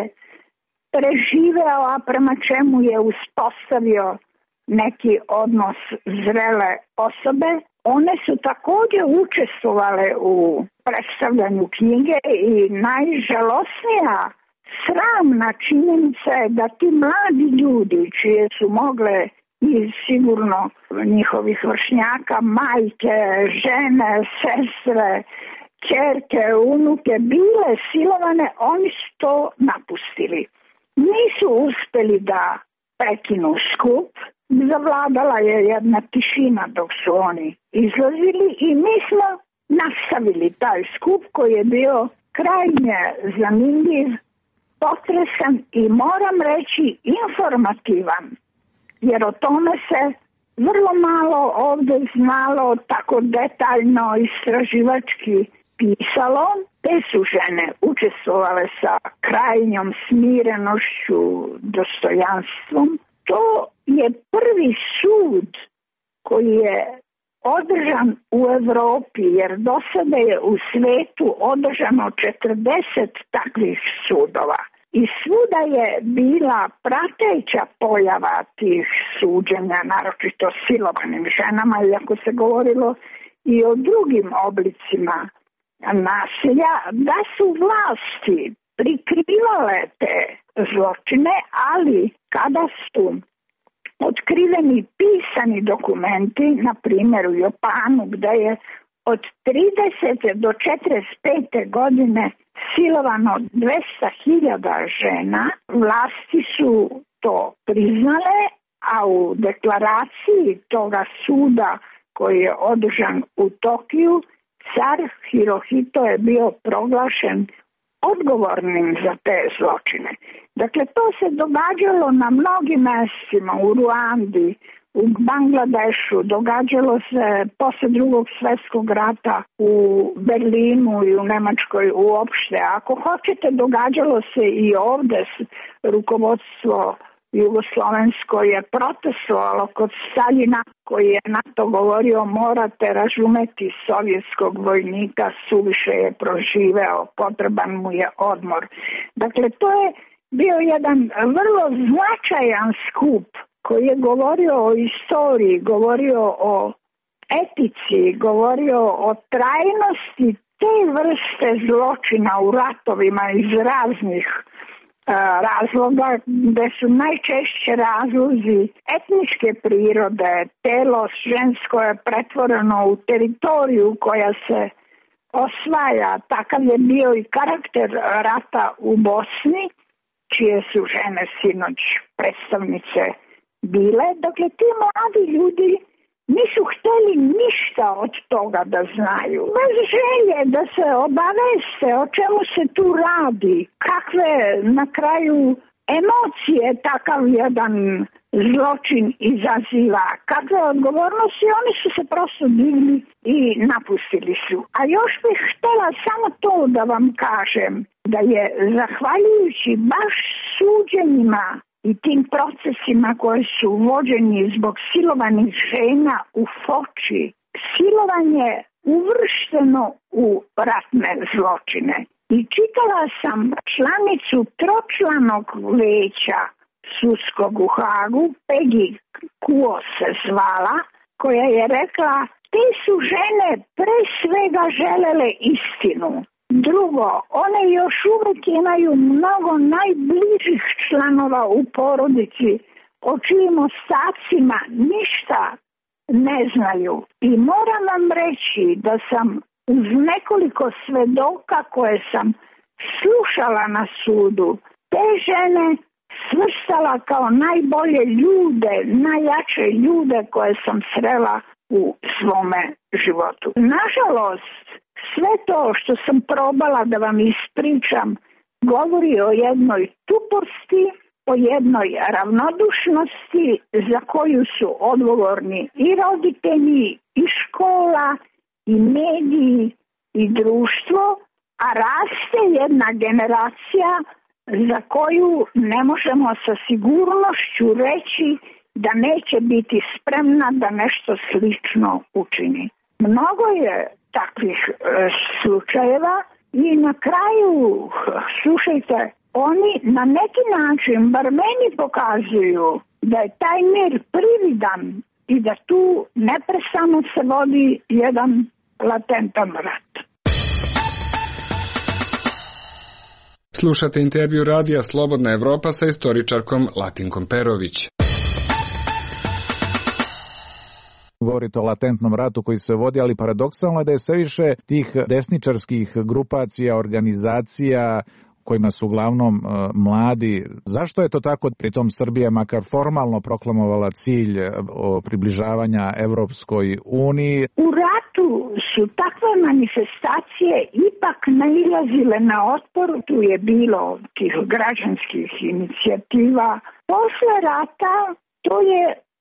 preživeo, a prema čemu je uspostavio neki odnos zrele osobe. One su također učestvovale u predstavljanju knjige i najžalosnija, sramna činjenica je da ti mladi ljudi čije su mogle i sigurno njihovih vršnjaka, majke, žene, sestre, ćerke, unuke bile silovane, oni su to napustili. Nisu uspeli da prekinu skup, zavladala je jedna tišina dok su oni izlazili i mi smo nastavili taj skup koji je bio krajnje zanimljiv, potresan i moram reći informativan, jer o tome se vrlo malo ovdje znalo, tako detaljno istraživački pisalo. Te su žene učestvovale sa krajnjom smirenošću, dostojanstvom. To je prvi sud koji je održan u Evropi, jer do sada je u svetu održano četrdeset takvih sudova. I svuda je bila prateća pojava tih suđenja, naročito silovanim ženama, iako se govorilo i o drugim oblicima nasilja, da su vlasti prikrivale te zločine, ali kada su otkriveni pisani dokumenti, na primjer u Japanu, gdje je od tridesete do četrdeset pete godine silovano dvesta hiljada žena, vlasti su to priznale, a u deklaraciji toga suda koji je održan u Tokiju, car Hirohito je bio proglašen odgovornim za te zločine. Dakle, to se događalo na mnogim mjestima, u Ruandi, u Bangladešu, događalo se posle drugog svjetskog rata u Berlinu i u Njemačkoj uopšte. Ako hoćete, događalo se i ovdje, rukovodstvo jugoslovensko je protestovalo kod Staljina, koji je na to govorio: morate razumeti sovjetskog vojnika, suviše je proživeo, potreban mu je odmor. Dakle, to je bio jedan vrlo značajan skup koji je govorio o istoriji, govorio o etici, govorio o trajnosti te vrste zločina u ratovima iz raznih razloga, gde su najčešće razlozi etničke prirode, telo žensko je pretvoreno u teritoriju koja se osvaja. Takav je bio i karakter rata u Bosni, čije su žene sinoć predstavnice bile. Dakle, ti mladi ljudi nisu htjeli ništa od toga da znaju. Bez želje da se obaveste o čemu se tu radi, kakve na kraju emocije takav jedan zločin izaziva, kakve odgovornosti, oni su se prosto digli i napustili su. A još bih htjela samo to da vam kažem, da je zahvaljujući baš suđenjima i tim procesima koji su vođeni zbog silovanih žena u Foči, silovanje uvršteno u ratne zločine. I čitala sam članicu tročlanog veća sudskog u Hagu, Peggy Kuo se zvala, koja je rekla: te su žene pre svega želele istinu. Drugo, one još uvijek imaju mnogo najbližih članova u porodici o čijim ostacima ništa ne znaju. I moram vam reći da sam uz nekoliko svedoka koje sam slušala na sudu, te žene svrstala kao najbolje ljude, najjače ljude koje sam srela u svome životu. Nažalost, sve to što sam probala da vam ispričam govori o jednoj tuposti, o jednoj ravnodušnosti za koju su odgovorni i roditelji, i škola, i mediji, i društvo, a raste jedna generacija za koju ne možemo sa sigurnošću reći da neće biti spremna da nešto slično učini. Mnogo je takvih e, slučajeva i na kraju, slušajte, oni na neki način, bar meni pokazuju da je taj mir prividan i da tu neprestano se vodi jedan latentan rat. Slušate intervju radija Slobodna Evropa sa istoričarkom Latinkom Perović. Govorite o latentnom ratu koji se vodi, ali paradoksalno je da je sve više tih desničarskih grupacija, organizacija kojima su uglavnom uh, mladi. Zašto je to tako? Pritom Srbija makar formalno proklamovala cilj o približavanja Evropskoj uniji. U ratu su takve manifestacije ipak nailazile na otpor. Tu je bilo tih građanskih inicijativa. Posle rata to je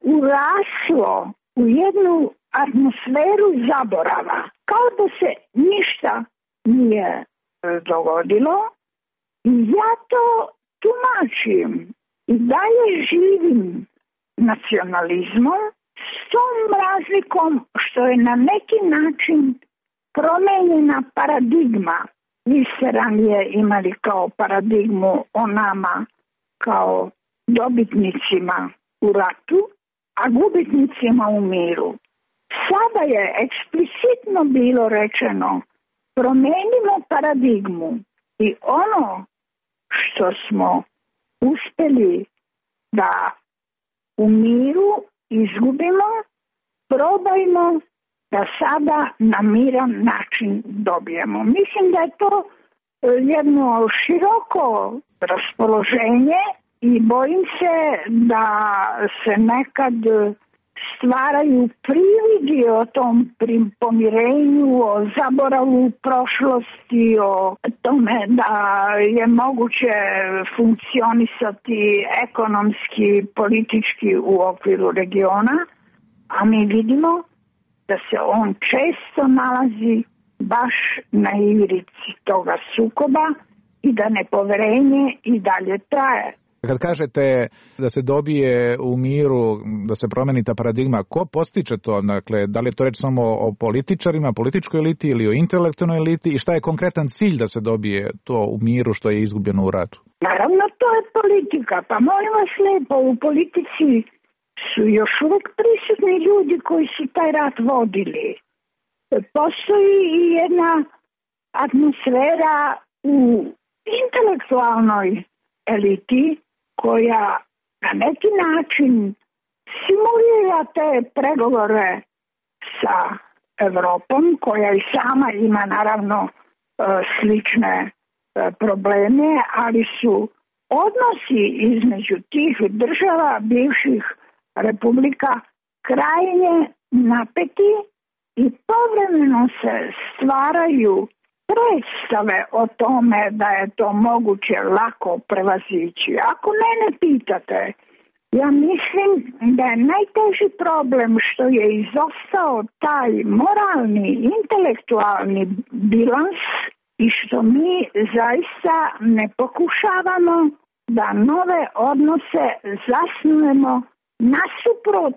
uraslo u jednu atmosferu zaborava. Kao da se ništa nije dogodilo. I ja to tumačim i dalje živim nacionalizmom s tom razlikom što je na neki način promenjena paradigma. Vi ste ranije imali kao paradigmu o nama kao dobitnicima u ratu, a gubitnicima u miru. Sada je eksplicitno bilo rečeno promenimo paradigmu i ono što smo uspeli da u miru izgubimo, probajmo da sada na miran način dobijemo. Mislim da je to jedno široko raspoloženje i bojim se da se nekad stvaraju prividi o tom pomirenju, o zaboravu prošlosti, o tome da je moguće funkcionisati ekonomski, politički u okviru regiona, a mi vidimo da se on često nalazi baš na ivrici toga sukoba i da nepoverenje i dalje traje. Kad kažete da se dobije u miru, da se promeni ta paradigma, ko postiče to? Dakle, da li je to reč samo o političarima, političkoj eliti ili o intelektualnoj eliti i šta je konkretan cilj da se dobije to u miru što je izgubljeno u ratu? Naravno, to je politika. Pa molim vas lijepo, u politici su još uvijek prisutni ljudi koji su taj rat vodili. Postoji i jedna atmosfera u intelektualnoj eliti koja na neki način simulira te pregovore sa Evropom, koja i sama ima naravno slične probleme, ali su odnosi između tih država bivših republika krajnje napeti i povremeno se stvaraju predstave o tome da je to moguće lako prevazići. Ako mene pitate, ja mislim da je najteži problem što je izostao taj moralni, intelektualni bilans i što mi zaista ne pokušavamo da nove odnose zasnujemo nasuprot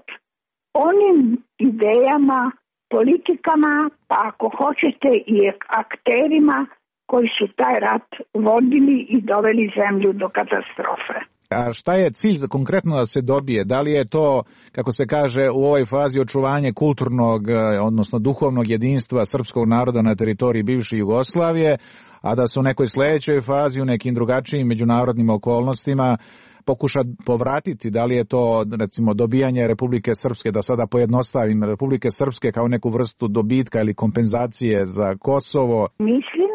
onim idejama, politikama, pa ako hoćete i akterima koji su taj rat vodili i doveli zemlju do katastrofe. A šta je cilj konkretno da se dobije? Da li je to, kako se kaže, u ovoj fazi očuvanje kulturnog, odnosno duhovnog jedinstva srpskog naroda na teritoriji bivše Jugoslavije, a da se u nekoj sljedećoj fazi, u nekim drugačijim međunarodnim okolnostima pokuša povratiti, da li je to recimo dobijanje Republike Srpske, da sada pojednostavim, Republike Srpske kao neku vrstu dobitka ili kompenzacije za Kosovo? Mislim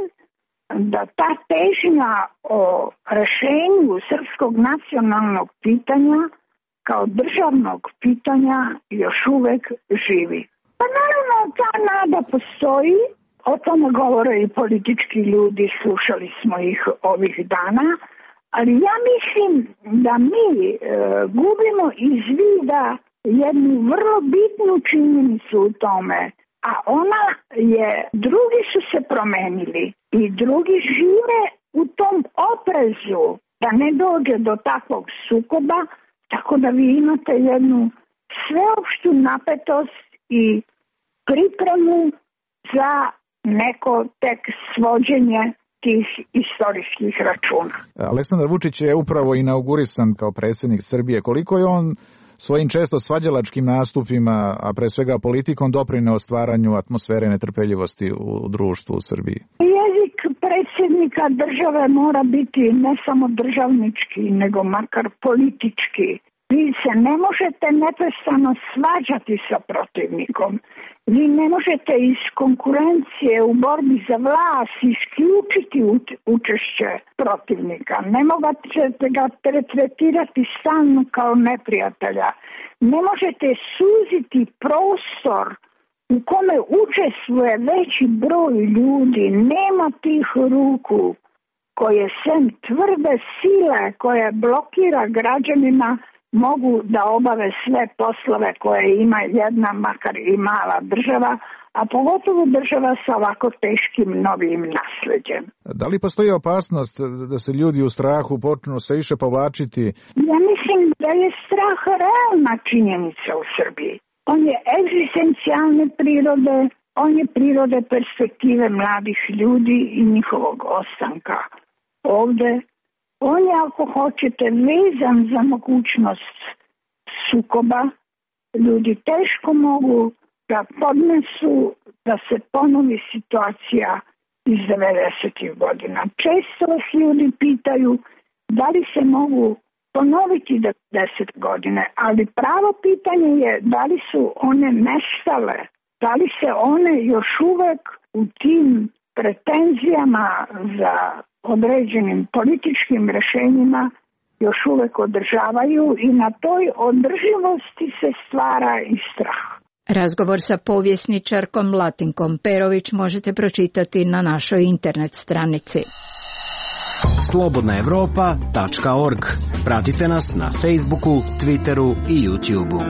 da ta težnja o rešenju srpskog nacionalnog pitanja kao državnog pitanja još uvek živi. Pa naravno ta nada postoji, o tome govore i politički ljudi, slušali smo ih ovih dana, ali ja mislim da mi e, gubimo iz vida jednu vrlo bitnu činjenicu u tome, a ona je, drugi su se promenili i drugi žive u tom oprezu da ne dođe do takvog sukoba, tako da vi imate jednu sveopštu napetost i pripremu za neko tek svođenje tih istorijskih računa. Aleksandar Vučić je upravo inaugurisan kao predsjednik Srbije. Koliko je on svojim često svađalačkim nastupima, a pre svega politikom, doprineo stvaranju atmosfere netrpeljivosti u društvu u Srbiji? Jezik predsjednika države mora biti ne samo državnički, nego makar politički. Vi se ne možete neprestano svađati sa protivnikom. Vi ne možete iz konkurencije u borbi za vlast isključiti učešće protivnika. Ne možete ga tretirati stalno kao neprijatelja. Ne možete suziti prostor u kome učestvuje veći broj ljudi. Nema tih ruku koje sem tvrde sile koje blokira građanima mogu da obave sve poslove koje ima jedna, makar i mala država, a pogotovo država sa ovako teškim novim nasleđem. Da li postoji opasnost da se ljudi u strahu počnu se više povlačiti? Ja mislim da je strah realna činjenica u Srbiji. On je egzistencijalne prirode, on je prirode perspektive mladih ljudi i njihovog ostanka ovde. On je, ako hoćete, vezan za mogućnost sukoba. Ljudi teško mogu da podnesu da se ponovi situacija iz devedesetih godina. Često vas ljudi pitaju da li se mogu ponoviti devedeset godine, ali pravo pitanje je da li su one nestale, da li se one još uvek u tim pretenzijama za određenim političkim rešenjima još uvek održavaju i na toj održivosti se stvara i strah. Razgovor sa povjesničarkom Latinkom Perović možete pročitati na našoj internet stranici. slobodna evropa tačka org. Pratite nas na Facebooku, Twitteru i YouTubeu.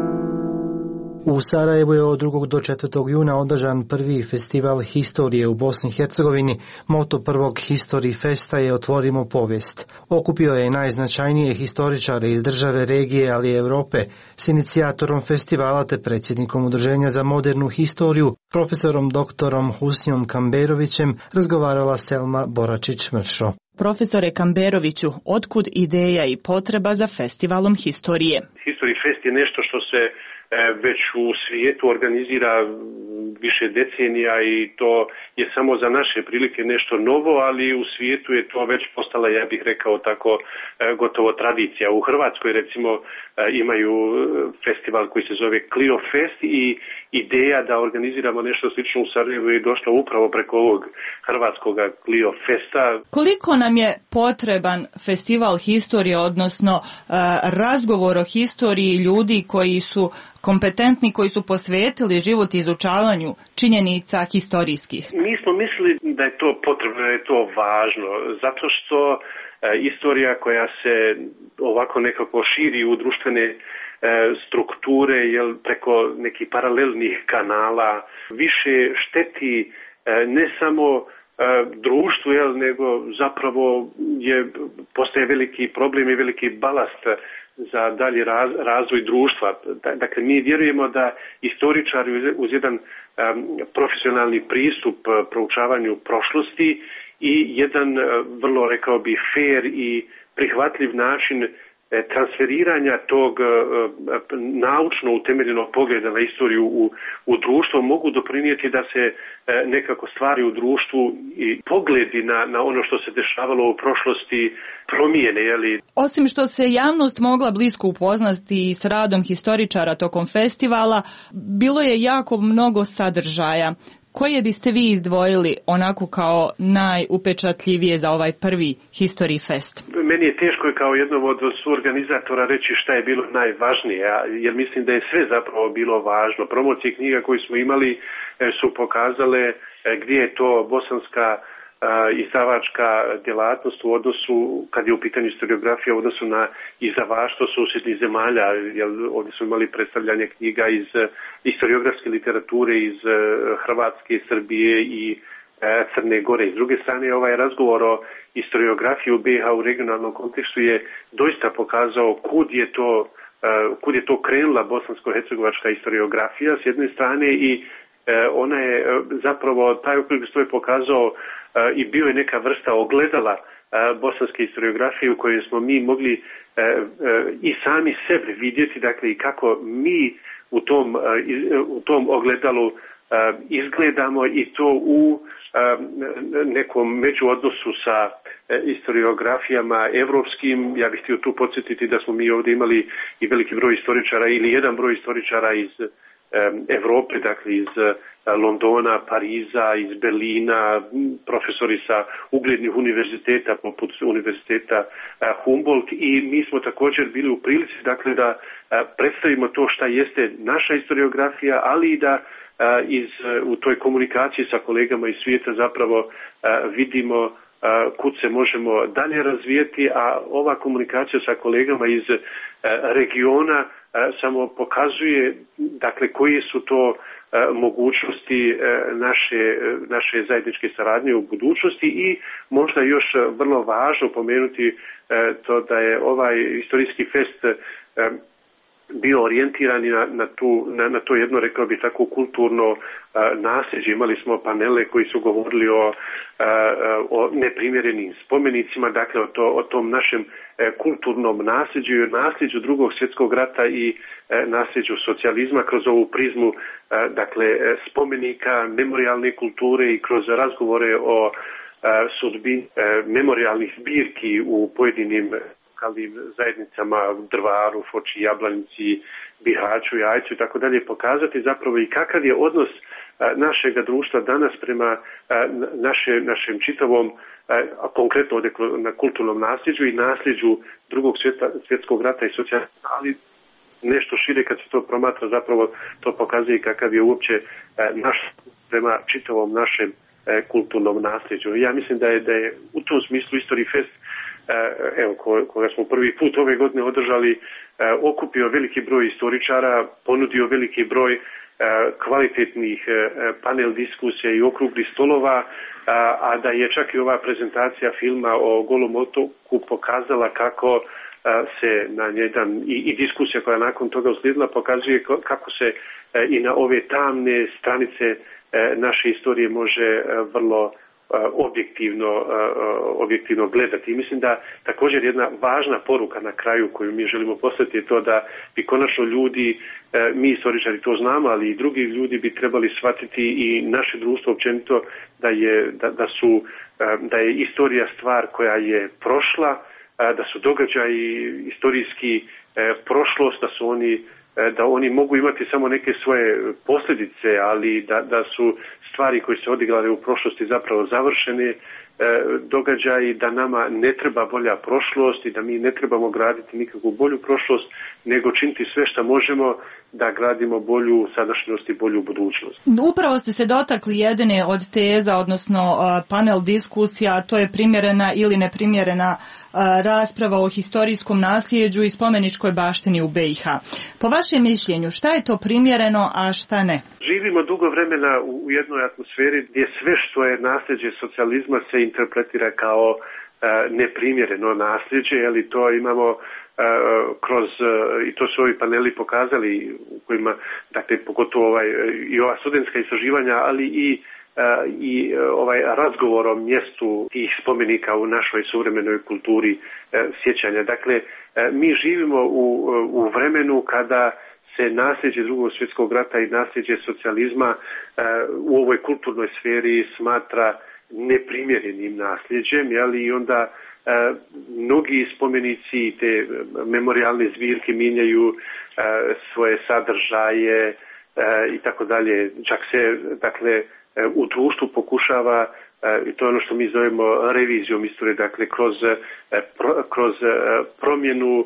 U Sarajevu je od drugog do četvrtog juna održan prvi festival historije u Bosni i Hercegovini. Moto prvog History Festa je Otvorimo povijest. Okupio je najznačajnije historičare iz države, regije, ali i Europe. S inicijatorom festivala te predsjednikom Udruženja za modernu historiju, profesorom doktorom Husnijom Kamberovićem, razgovarala Selma Boračić-Mršo. Profesore Kamberoviću, otkud ideja i potreba za festivalom historije? History Fest je nešto što se već u svijetu organizira više decenija i to je samo za naše prilike nešto novo, ali u svijetu je to već postala, ja bih rekao tako, gotovo tradicija. U Hrvatskoj recimo imaju festival koji se zove Clio Fest i ideja da organiziramo nešto slično u Sarajevu je došla upravo preko ovog hrvatskog Clio Festa. Koliko nam je potreban festival historije, odnosno razgovor o historiji ljudi koji su kompetentni, koji su posvetili život izučavanju činjenica historijskih? Mi smo mislili da je to potrebno, da je to važno, zato što e, istorija koja se ovako nekako širi u društvene e, strukture, jel, preko nekih paralelnih kanala, više šteti e, ne samo e, društvu, jel, nego zapravo je, postaje veliki problem i veliki balast za dalji raz, razvoj društva. Dakle, mi vjerujemo da istoričari uz jedan um, profesionalni pristup proučavanju prošlosti i jedan uh, vrlo, rekao bi, fair i prihvatljiv način transferiranja tog uh, naučno utemeljenog pogleda na istoriju u, u društvo mogu doprinijeti da se uh, nekako stvari u društvu i pogledi na, na ono što se dešavalo u prošlosti promijene. Jeli? Osim što se javnost mogla blisko upoznati s radom historičara tokom festivala, bilo je jako mnogo sadržaja. Koje biste vi izdvojili onako kao najupečatljivije za ovaj prvi History Fest? Meni je teško kao jednom od suorganizatora reći šta je bilo najvažnije, jer mislim da je sve zapravo bilo važno. Promocije knjiga koje smo imali su pokazale gdje je to bosanska izdavačka djelatnost u odnosu, kad je u pitanju historiografija, u odnosu na izdavaštvo susjednih zemalja, jer ovdje smo imali predstavljanje knjiga iz historiografske literature iz Hrvatske, Srbije i Crne Gore. S druge strane, ovaj razgovor o historiografiji u B iH u regionalnom kontekstu je doista pokazao kud je to, kud je to krenula bosansko-hercegovačka historiografija s jedne strane i ona je zapravo, taj okruglih stol je pokazao i bio je neka vrsta ogledala bosanske historiografije u kojoj smo mi mogli i sami sebe vidjeti, dakle i kako mi u tom, u tom ogledalu izgledamo i to u nekom međuodnosu sa historiografijama evropskim. Ja bih htio tu podsjetiti da smo mi ovdje imali i veliki broj istoričara ili jedan broj istoričara iz Evrope, dakle iz Londona, Pariza, iz Berlina, profesori sa uglednih univerziteta poput univerziteta Humboldt, i mi smo također bili u prilici dakle da predstavimo to šta jeste naša historiografija, ali i da iz, u toj komunikaciji sa kolegama iz svijeta zapravo vidimo kud se možemo dalje razvijeti, a ova komunikacija sa kolegama iz regiona samo pokazuje dakle koje su to mogućnosti naše, naše zajedničke saradnje u budućnosti. I možda još vrlo važno pomenuti to da je ovaj historijski fest bio orijentiran na, na, tu, na, na to jedno, rekao bih tako, kulturno a, nasljeđe. Imali smo panele koji su govorili o, a, o neprimjerenim spomenicima, dakle o, to, o tom našem e, kulturnom nasljeđu i nasljeđu drugog svjetskog rata i e, nasljeđu socijalizma kroz ovu prizmu a, dakle spomenika, memorijalne kulture i kroz razgovore o a, sudbini e, memorijalnih zbirki u pojedinim lokalnim zajednicama, Drvaru, Foči, Jablanici, Bihaću, Jajcu i tako dalje, pokazati zapravo i kakav je odnos našeg društva danas prema naše, našem čitavom, a konkretno ovdje na kulturnom nasljeđu i nasljeđu drugog svijeta, svjetskog rata i socijalizma, ali nešto šire kad se to promatra, zapravo to pokazuje kakav je uopće naš prema čitavom našem kulturnom nasljeđu. Ja mislim da je, da je u tom smislu History Fest, evo, koga smo prvi put ove godine održali, okupio veliki broj istoričara, ponudio veliki broj kvalitetnih panel diskusija i okruglih stolova, a da je čak i ova prezentacija filma o Golom otoku pokazala kako se na jedan, i, i diskusija koja nakon toga uslijedila pokazuje kako se i na ove tamne stranice naše istorije može vrlo objektivno, objektivno gledati. I mislim da također jedna važna poruka na kraju koju mi želimo poslati je to da bi konačno ljudi, mi istoričari to znamo, ali i drugi ljudi bi trebali shvatiti i naše društvo općenito da je, da, da su, da je istorija stvar koja je prošla, da su događaji istorijski prošlost, da su oni da oni mogu imati samo neke svoje posljedice, ali da, da su stvari koje se odigrale u prošlosti zapravo završene događaji, da nama ne treba bolja prošlost i da mi ne trebamo graditi nikakvu bolju prošlost, nego činiti sve što možemo da gradimo bolju sadašnjost i bolju budućnost. Upravo ste se dotakli jedne od teza, odnosno panel diskusija, to je primjerena ili neprimjerena rasprava o historijskom nasljeđu i spomeničkoj baštini u B i H. Po vašem mišljenju, šta je to primjereno, a šta ne? Živimo dugo vremena u jednoj atmosferi gdje sve što je nasljeđe socijalizma se interpretira kao neprimjereno nasljeđe, ali to imamo kroz, i to su ovi paneli pokazali u kojima, dakle, pogotovo ovaj, i ova studentska istraživanja, ali i i ovaj razgovor o mjestu tih spomenika u našoj suvremenoj kulturi sjećanja. Dakle, mi živimo u, u vremenu kada se nasljeđe drugog svjetskog rata i nasljeđe socijalizma u ovoj kulturnoj sferi smatra neprimjerenim nasljeđem, jeli, i onda mnogi spomenici, te memorijalne zbirke mijenjaju svoje sadržaje i tako dalje. Čak se, dakle, u društvu pokušava, i to je ono što mi zovemo revizijom istorije, dakle kroz, pro, kroz promjenu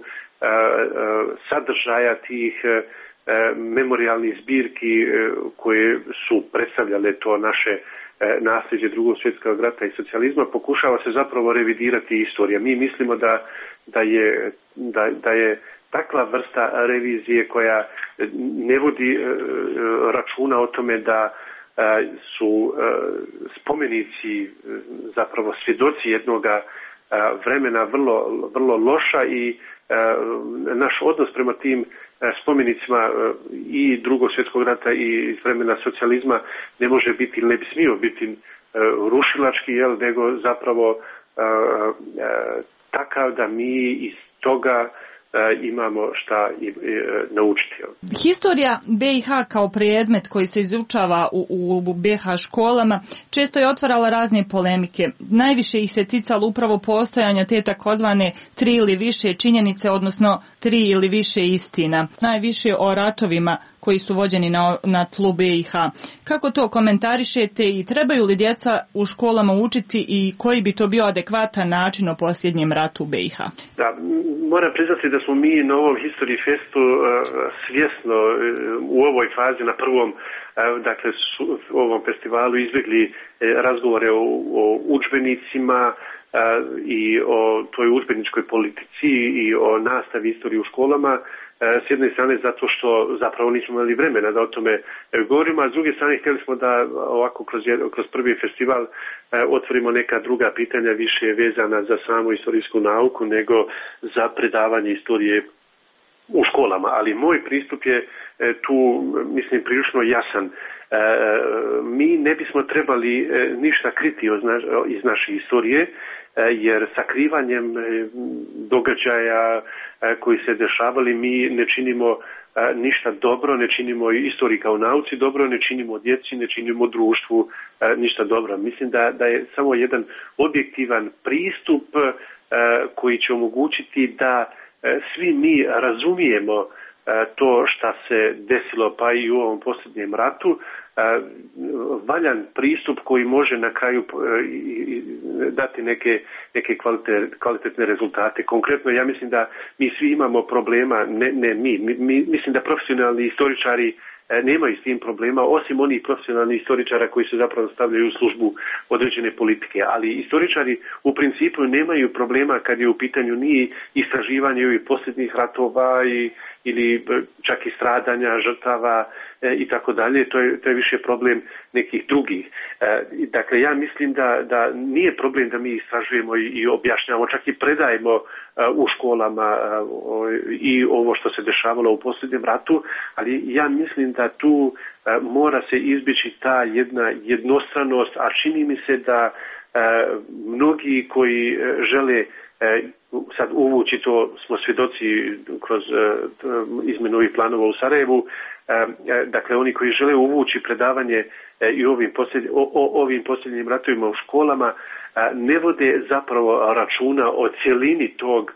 sadržaja tih memorijalnih zbirki koje su predstavljale to naše nasljeđe drugog svjetskog rata i socijalizma, pokušava se zapravo revidirati istorija. Mi mislimo da, da, je, da, da je takva vrsta revizije koja ne vodi računa o tome da su spomenici zapravo svjedoci jednoga vremena vrlo, vrlo loša i naš odnos prema tim spomenicima i drugog svjetskog rata i iz vremena socijalizma ne može biti, ne bi smio biti rušilački, jel, nego zapravo takav da mi iz toga imamo šta i, i, naučiti. Historija B i H kao predmet koji se izučava u, u B i H školama često je otvarala razne polemike. Najviše ih se ticalo upravo postojanja te takozvane tri ili više činjenice, odnosno tri ili više istina. Najviše o ratovima koji su vođeni na, na tlu B i H. Kako to komentarišete i trebaju li djeca u školama učiti i koji bi to bio adekvatan način o posljednjem ratu u B i H? Da, moram priznati da smo mi na ovom History Festu uh, svjesno uh, u ovoj fazi na prvom uh, dakle su, u ovom festivalu izbjegli uh, razgovore o, o udžbenicima uh, i o toj udžbeničkoj politici i o nastavi istorije u školama. S jedne strane zato što zapravo nismo imali vremena da o tome govorimo, a s druge strane htjeli smo da ovako kroz, kroz prvi festival otvorimo neka druga pitanja više vezana za samu istorijsku nauku nego za predavanje istorije u školama. Ali moj pristup je tu, mislim, prilično jasan. Mi ne bismo trebali ništa kriti iz naše istorije, jer sakrivanjem događaja koji se dešavali mi ne činimo ništa dobro, ne činimo istoriji kao nauci dobro, ne činimo djeci, ne činimo društvu ništa dobro. Mislim da, da je samo jedan objektivan pristup koji će omogućiti da svi mi razumijemo to šta se desilo pa i u ovom posljednjem ratu, valjan pristup koji može na kraju dati neke, neke kvalitetne rezultate. Konkretno ja mislim da mi svi imamo problema, ne, ne mi, mi, mislim da profesionalni istoričari nemaju s tim problema, osim onih profesionalnih istoričara koji se zapravo stavljaju u službu određene politike. Ali istoričari u principu nemaju problema kad je u pitanju ni istraživanje ovih posljednjih ratova i, ili čak i stradanja, žrtava e, i tako dalje. To je, to je više problem nekih drugih. E, dakle, ja mislim da, da nije problem da mi istražujemo i, i objašnjavamo, čak i predajemo u školama i ovo što se dešavalo u posljednjem ratu, ali ja mislim da tu mora se izbjeći ta jedna jednostranost, a čini mi se da mnogi koji žele sad uvući, to smo svjedoci kroz izmjenu ovih planova u Sarajevu, dakle oni koji žele uvući predavanje i ovim, posljednj, o, o ovim posljednjim ratovima u školama ne vode zapravo računa o cjelini tog,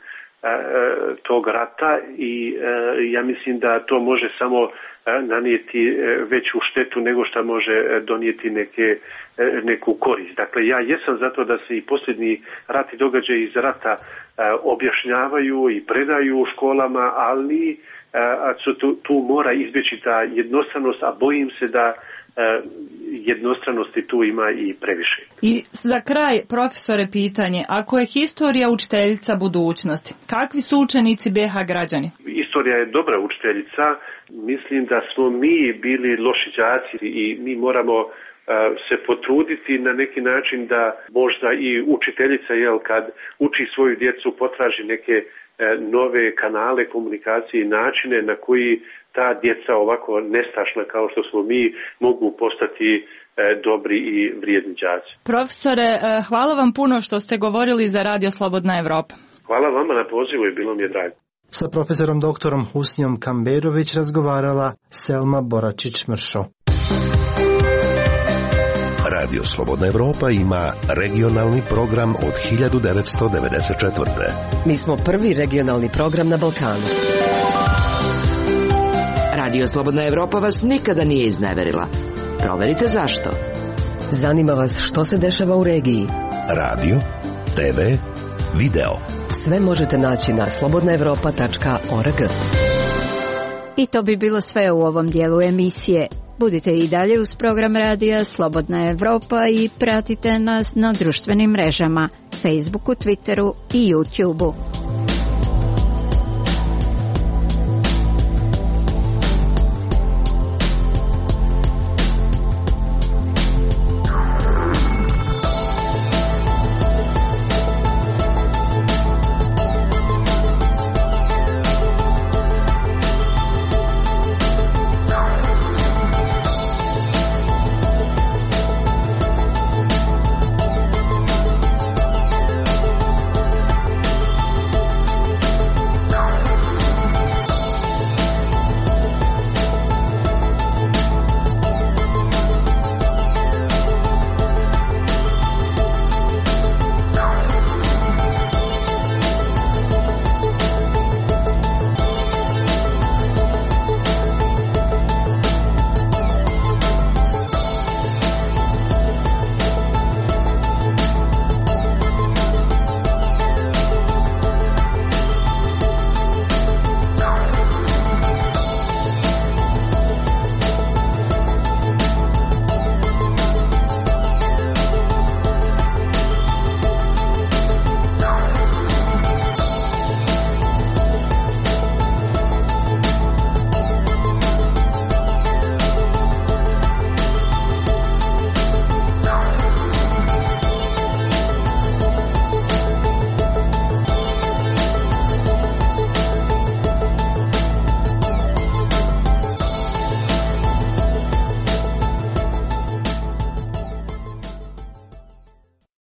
tog rata i ja mislim da to može samo nanijeti veću štetu nego što može donijeti neke, neku korist. Dakle, ja jesam zato da se i posljednji rat i događaj iz rata objašnjavaju i predaju u školama, ali tu, tu mora izbjeći ta jednostranost, a bojim se da jednostranosti tu ima i previše. I za kraj, profesore, pitanje, ako je historija učiteljica budućnosti, kakvi su učenici B i H građani? Istorija je dobra učiteljica, mislim da smo mi bili loši đaci i mi moramo uh, se potruditi na neki način da možda i učiteljica, jel, kad uči svoju djecu, potraži neke nove kanale komunikacije i načine na koji ta djeca ovako nestašna kao što smo mi mogu postati e, dobri i vrijedni đaci. Profesore, hvala vam puno što ste govorili za Radio Slobodna Evropa. Hvala vama na pozivu i bilo mi je drago. Sa profesorom doktorom Husnijom Kamberović razgovarala Selma Boračić-Mršo. Radio Slobodna Evropa ima regionalni program od hiljadu devetsto devedeset četvrte. Mi smo prvi regionalni program na Balkanu. Radio Slobodna Evropa vas nikada nije izneverila. Proverite zašto. Zanima vas što se dešava u regiji. Radio, te ve, video. Sve možete naći na slobodna evropa tačka org. I to bi bilo sve u ovom dijelu emisije. Budite i dalje uz program radija Slobodna Evropa i pratite nas na društvenim mrežama, Facebooku, Twitteru i YouTubeu.